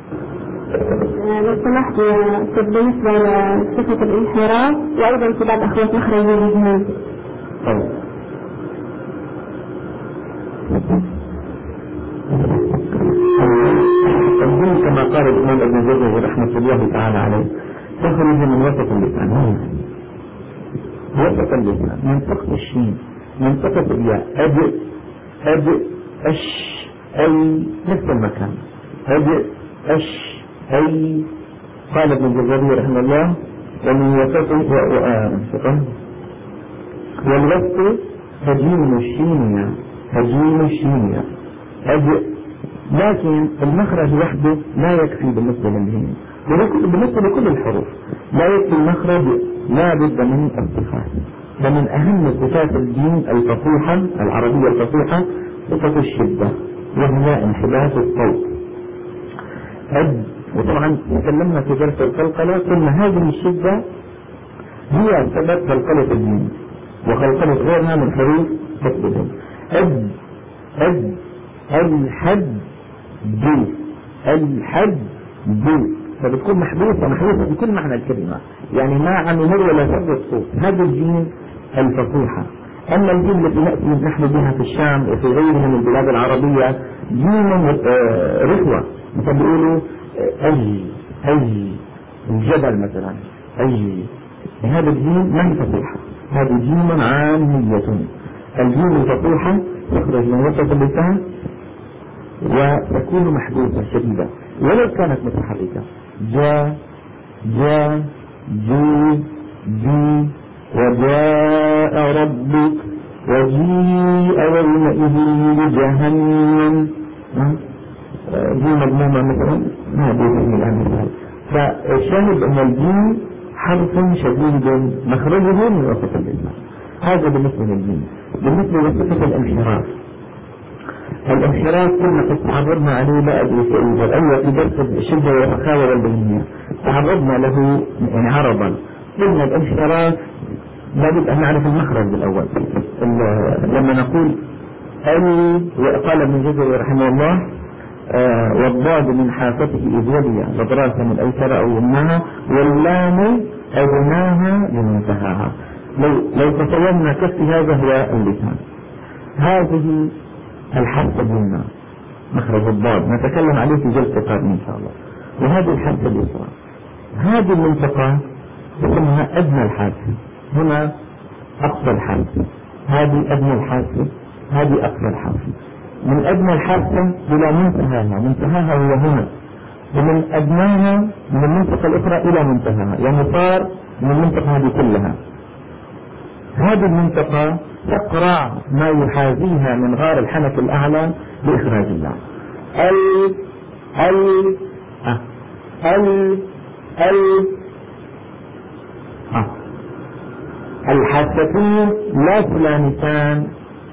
لو سمحت بالنسبة لصفة الانحراف وأيضا في بعض أخوات مخرج الجهاز. الدين كما قال الإمام ابن جزر رحمة الله تعالى عليه تخرج من وسط اللسان، وسط اللسان منطقة الشين منطقة الياء، أب أب أش أي نفس المكان، أب أش أي. قال ابن الجزري رحمه الله ومن وسطه والوسط هجين الشينية هجين الشينية أب. لكن المخرج وحده لا يكفي بالنسبة للهين، بالنسبة لكل الحروف لا يكفي المخرج، لا بد من الصفات. فمن أهم صفات الدين الفصيحة العربية الفصيحة صفة الشدة وهي انحباس الصوت. أد وطبعا تكلمنا في جلسة القلقلة قلنا هذه الشدة هي سبب قلقلة الجيم وقلقلة غيرها من حروف تكتبهم. أد أد الحد دو الحد دو، فبتكون محبوسة محبوسة بكل معنى الكلمة، يعني ما عم يمر ولا ذرة صوت. هذه الجيم الفصيحة. أما الجيم التي نأتي نحن بها في الشام وفي غيرها من البلاد العربية جيم رخوة، مثل بيقولوا أي أي الجبل مثلا أي، هذا الجيم ما هي فصيحة، هذه جيم عامية. الجيم الفصيحة تخرج من وسط اللسان وتكون محبوسة شديدة ولو كانت متحركة. جاء جاء جي جي وجاء ربك وجيء يومئذ بجهنم، جي مضمومة مثلا ما بيفهم الآن مثال. فالشاهد أن الجيم حرف شديد مخرجه من وسط اللسان. هذا بالنسبة للجيم. بالنسبة لصفة الانحراف، الانحراف كنا قد تعرضنا عليه لا أدري في أي في درس الشدة والرخاوة والبينية تعرضنا له يعني عرضا. قلنا الانحراف لابد أن نعرف المخرج الأول. لما نقول أي، وقال ابن جزري رحمه الله آه والضاد من حافته إذ ولي لضراسة من الأيسر أو يمناها واللام أدناها لمنتهاها. لو لو تصورنا كف هذا هو اللسان، هذه الحرف اليمنى مخرج الضاد نتكلم عليه في جلسة قادمة إن شاء الله. وهذه الحرف اليسرى، هذه المنطقة اسمها أدنى الحافة، هنا أقصى الحافة، هذه أدنى الحافة، هذه أقصى الحافة. من أدنى الحافة إلى منتهاها، منتهاها هو هنا، ومن أدناها من المنطقة الأخرى إلى منتهاها، يعني صار من المنطقة هذه كلها. هذه المنطقة تقرع ما يحاذيها من غار الحنك الأعلى بإخراج الله. ال ال أه. ال ال أه. الحافتين لا تلامسان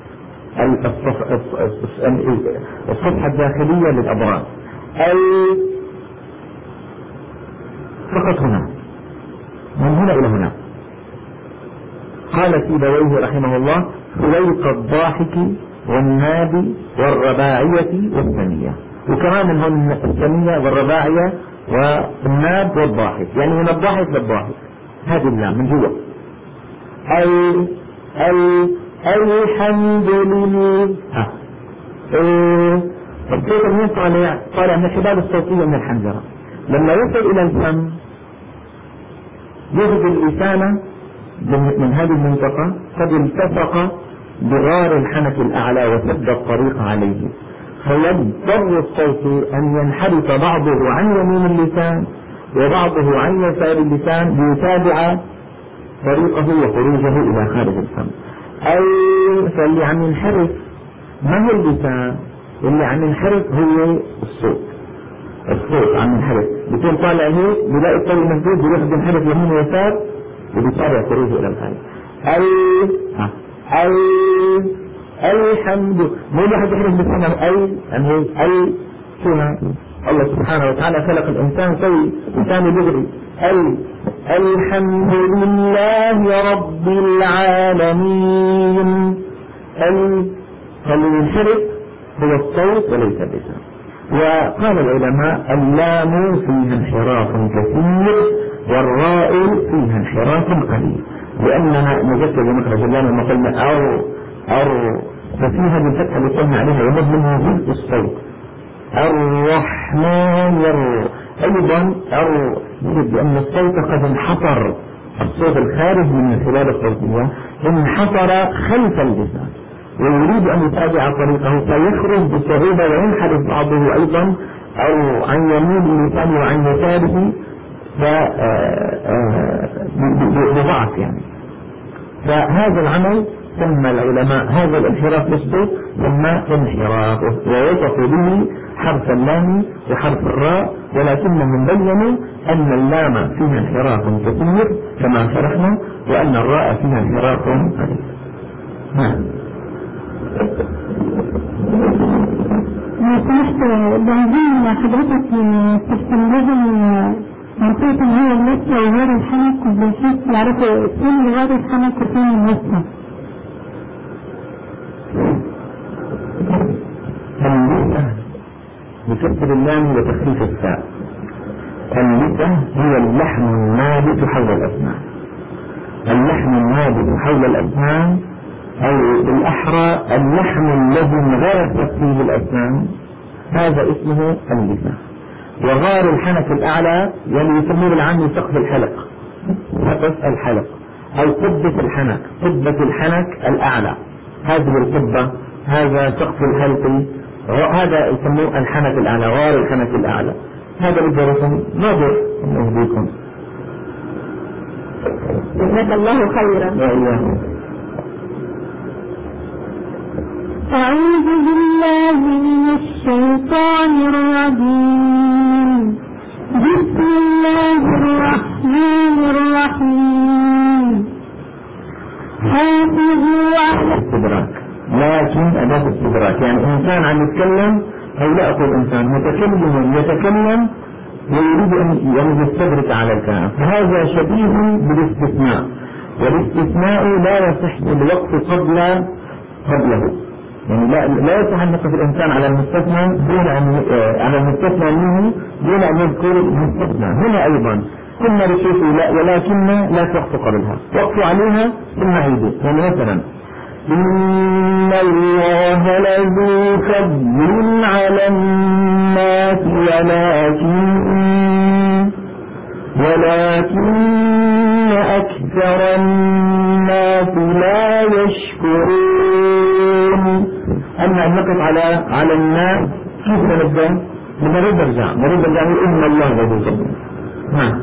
الصفحة الداخلية للأبراج. ال فقط هنا، من هنا إلى هنا. قال سيبويه رحمه الله فويق الضاحك والناب والرباعية والثانية، وكمان من هون الثانية والرباعية والناب والضاحك، يعني من الضاحك للضاحك. هذه اللام من جوا. ال ال الحمد لله. الصوت المين طالع طالع من الحبال الصوتية من الحنجرة، لما يصل إلى الفم يجد الإسانة من هذه المنطقة قد التصق بغار الحنك الأعلى وسد الطريق عليه، فيضطر الصوت أن ينحرف بعضه عن يمين اللسان وبعضه عن يسار اللسان ليتابع طريقه وخروجه إلى خارج الفم. أي فاللي عم ينحرف ما هو اللسان، اللي عم ينحرف هو الصوت. الصوت عم ينحرف، بيكون طالع هيك بيلاقي الطريق مسدود بيروح ينحرف يمين ويسار وبيتابع خروجه إلى الخارج. ال ال الحمد، مو واحد يحرف بسنة أي أنه أي شو الله سبحانه وتعالى خلق الإنسان سوي إنسان بغري. ال الحمد لله رب العالمين. ال فالمنحرف هو الصوت وليس اللسان. وقال العلماء اللام فيها انحراف كثير والراء فيها انحراف قليل، لأننا نجد بمخرج اللام لما قلنا أو أو ففيها بالفتحة اللي قلنا عليها يمد منها جزء الصوت. الرحمن الر... أيضا أو يجب أن الصوت قد انحصر، الصوت الخارج من الخلال الصوتية انحصر خلف اللسان ويريد أن يتابع طريقه فيخرج بصعوبة وينحرف بعضه أيضا أو عن يمين اللسان وعن يساره بضعف يعني. فهذا العمل سمى العلماء هذا الانحراف للصوت ثم انحراف، ووصفوا به حرف اللام وحرف الراء، ولكنهم بينوا أن اللام فيها انحراف كثير كما شرحنا وأن الراء فيها انحراف قليل. نعم. لو سمحت بعدين حضرتك تستمرهم يعرفوا السين لغاية خمس سنين ونص. اللثة بكسر اللام وتخفيف التاء. اللثة هي اللحم النابت حول الأسنان. اللحم النابت حول الأسنان أو بالأحرى اللحم الذي انغرست فيه الأسنان هذا اسمه اللثة. وغار الحنك الأعلى يعني يسموه بالعام سقف الحلق، سقف الحلق أو قبة الحنك، قبة الحنك الأعلى، هذه القبة هذا سقف الحلق، هذا يسموه الحنك الأعلى، غار الحنك الأعلى. هذا بالدرسة ناظر نهديكم. جزاك الله خيرا. أعوذ بالله من الشيطان الرجيم. بسم الله الرحمن الرحيم. حافظوا على الاستدراك، لكن أداة استدراك يعني إنسان عم يتكلم أو لا أقول إنسان متكلم يتكلم ويريد أن يستدرك على الكلام، فهذا شبيه بالاستثناء، والاستثناء لا يصح الوقف قبل قبله، يعني لا لا يصح أن نقف الإنسان على المستثنى دون أن على المستثنى منه دون أن يذكر المستثنى. هنا أيضا كنا بشيء لا ولكن لا توقف قبلها، وقفوا عليها ثم عيدوا. يعني مثلا إن الله لذو فضل على الناس ولكن ولكن أكثر الناس لا يشكرون. أما أن نقف على على الناس كيف نبدأ؟ نريد نرجع نريد نرجع إن الله لذو فضل. نعم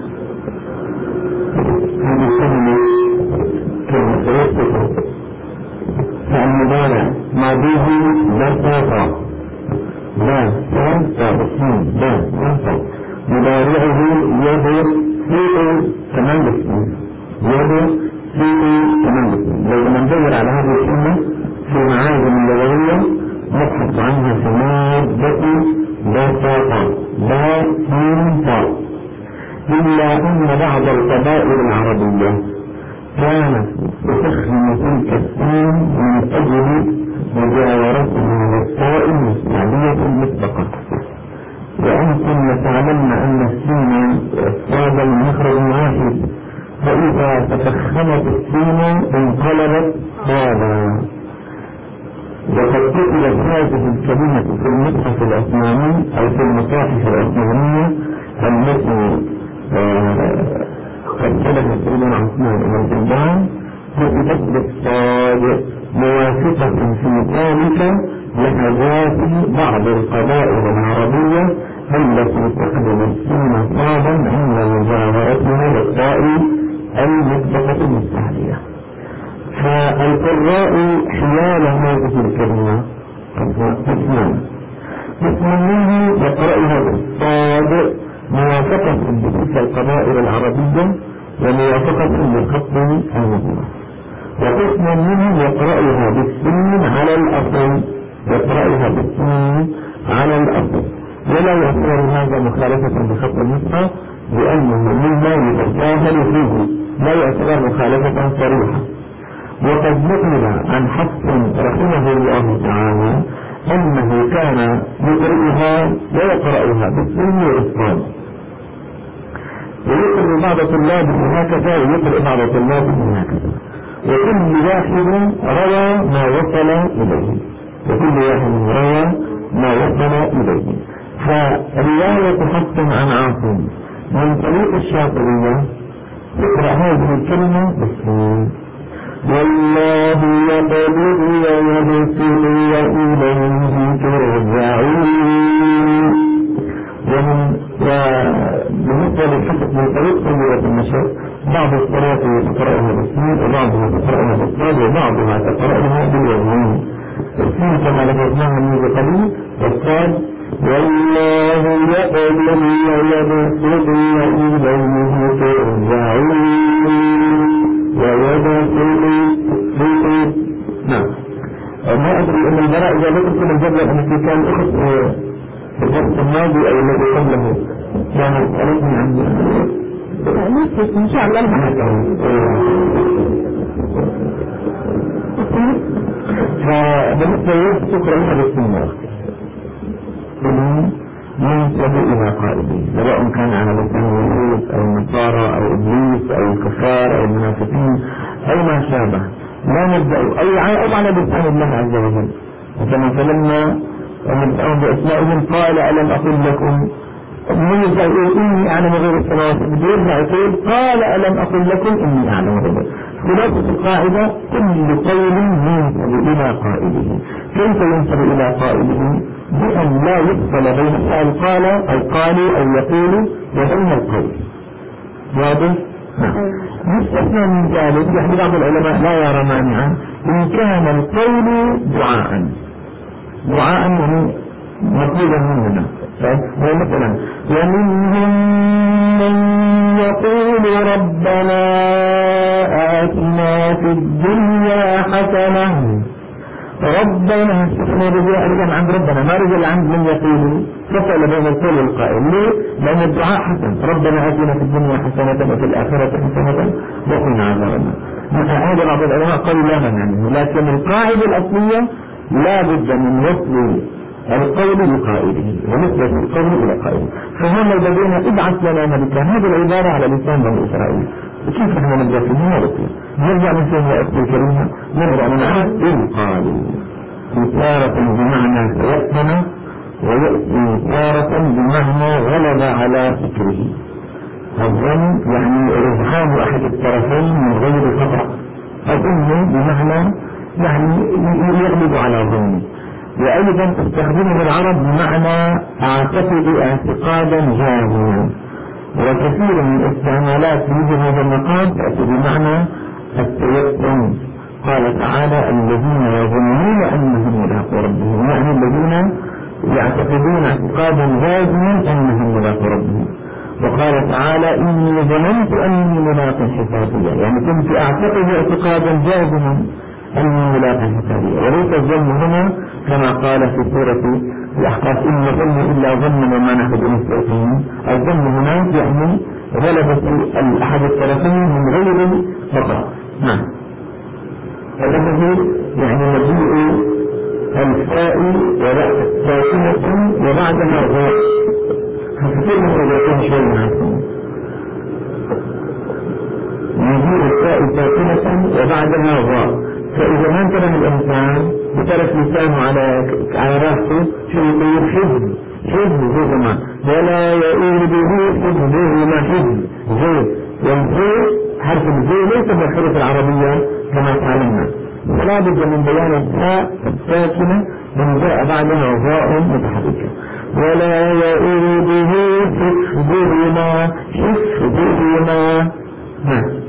هذه الكلمة كلمة توسط فالمضارع ماضيه لا تاطع لا تاطع اسمين لا تاطع مضارعه يد فيه كمان باسمين يد فيه كمان باسمين. لو ندور على هذه الكلمة في معاجم اللغوية نبحث عنها في مادة لا تاطع لا تنطع. إلا أن بعض القبائل العربية كانت تسخن تلك السين من أجل مجاورتها للطاء المستعلية المسبقة، وأنتم تعلمن أن السين الصاد المخرج واحد، فإذا تسخنت السين انقلبت صادا. وقد كتبت هذه الكلمة في المصحف العثماني أو في المصاحف العثمانية التي قد كتبت سيدنا عثمان بن الجبان كتبت بالصاد موافقة في ذلك لهجات بعض القبائل العربية التي تقدم السين صادا عند مجاورتها للطاء المسبقة المستعلية. فالقراء حيال هذه الكلمة قسمان، قسم منه يقرأها بالصاد موافقة بتلك القبائل العربية وموافقة للخط المبين، وقسم منهم يقرأها بالسين على الأصل يقرأها بالسين على الأصل ولا يعتبر هذا مخالفة بخط المصحف لأنه مما يتساهل فيه لا يعتبر مخالفة صريحة. وقد نقل عن حفص رحمه الله تعالى أنه كان يقرأها ويقرأها بالسين والإصفاد، ويقرأ بعض طلابه هكذا ويقرأ بعض طلابه هكذا، وكل واحد روى ما وصل إليه وكل واحد روى ما وصل إليه. فرواية حفص عن عاصم من طريق الشاطبية تقرأ هذه الكلمة بالسين والله يقبض ويبسط وإليه ترجعون. ومن وبالنسبة للحفظ من طريق سورة النشر بعض الصلاة تقرأها بالسين وبعضها تقرأها بالصاد وبعضها تقرأها باليمين. السين كما لفظناها من قبل والصاد والله يقبض ويبسط وإليه ترجعون ويبسط. نعم ما أدري أن البراء إذا ذكرتم الجبل التي كان أخذ في الدرس الماضي أو الذي قبله كانت أردني عن نثبت إن شاء الله فبالنسبة لي تقرأ بالسنة ينسب إلى قائده سواء كان على لسان اليهود أو النصارى أو إبليس أو الكفار أو المنافقين أو ما شابه، لا نبدأ أو على لسان الله عز وجل. وكما فلما نبدأهم بأسمائهم قال ألم أقل لكم من يقول إني أعلم غير السماوات يرجع يقول قال ألم أقل لكم إني أعلم غير. خلاصة القاعدة كل قول ينسب إلى قائده. كيف ينسب إلى قائده؟ بأن لا يفصل بين القال أو قالوا أو يقولوا وبين القول. واضح؟ يستثنى من ذلك يعني بعض العلماء لا يرى مانعا إن كان القول دعاء دعاء يعني مطلوبا مننا. مثلا ومنهم من يقول ربنا آتنا في الدنيا حسنة ربنا احنا رجع رجع عند ربنا ما رجع عند من يقول فصل بين القول والقائل. ليه؟ لأن الدعاء حسن ربنا آتنا في الدنيا حسنة وفي الآخرة حسنة وقنا عذاب النار. هذا بعض العلماء قالوا لا مانع منه، لكن القاعدة الأصلية لا بد من وصل القول لقائله ونسبة القول إلى قائله. فهم الذين ابعث لنا ملكا هذه العبارة على لسان بني إسرائيل. كيف احنا نبدأ في النهاية؟ نرجع من سنة الآية الكريمة نرجع من عهد إن قالوا تارة بمعنى تيقن ويأتي تارة بمعنى غلب على فكره. الظن يعني رجحان أحد الطرفين من غير خطأ. الظن بمعنى يعني يغلب على ظنه. وأيضا تستخدمه العرب بمعنى أعتقد اعتقادا جازما، وكثير من استعمالات مثل هذا المقام تأتي بمعنى التيقن. قال تعالى الذين يظنون أنهم ملاقو ربهم، يعني الذين يعتقدون اعتقادا جازما أنهم ملاقو ربهم. وقال تعالى إني ظننت أني ملاق حسابيا، يعني كنت أعتقد اعتقادا جازما أني ملاق حسابيا. وليس الظن هنا كما قال في سورة الأحقاف إن ظن إلا ظن وما نحن بمستيقنين. الظن هنا يعني غلبة أحد الطرفين من غير خطأ. نعم. هذا يعني مجيء الفاء ساكنة وبعدها غاء. كثير من الوقت شيء معكم مجيء الفاء ساكنة وبعدها غاء. فإذا ما انتبه الإنسان بترك لسانه على على راسه شو يقول حزب حزب زي ما ولا يقول به حزب زي ما حزب زي والزي حرف الزي ليس من الحروف العربية كما تعلمنا. فلا بد من بيان الفاء الساكنة من جاء بعدها ظاء متحركة. ولا يقول به حزبهما حزبهما.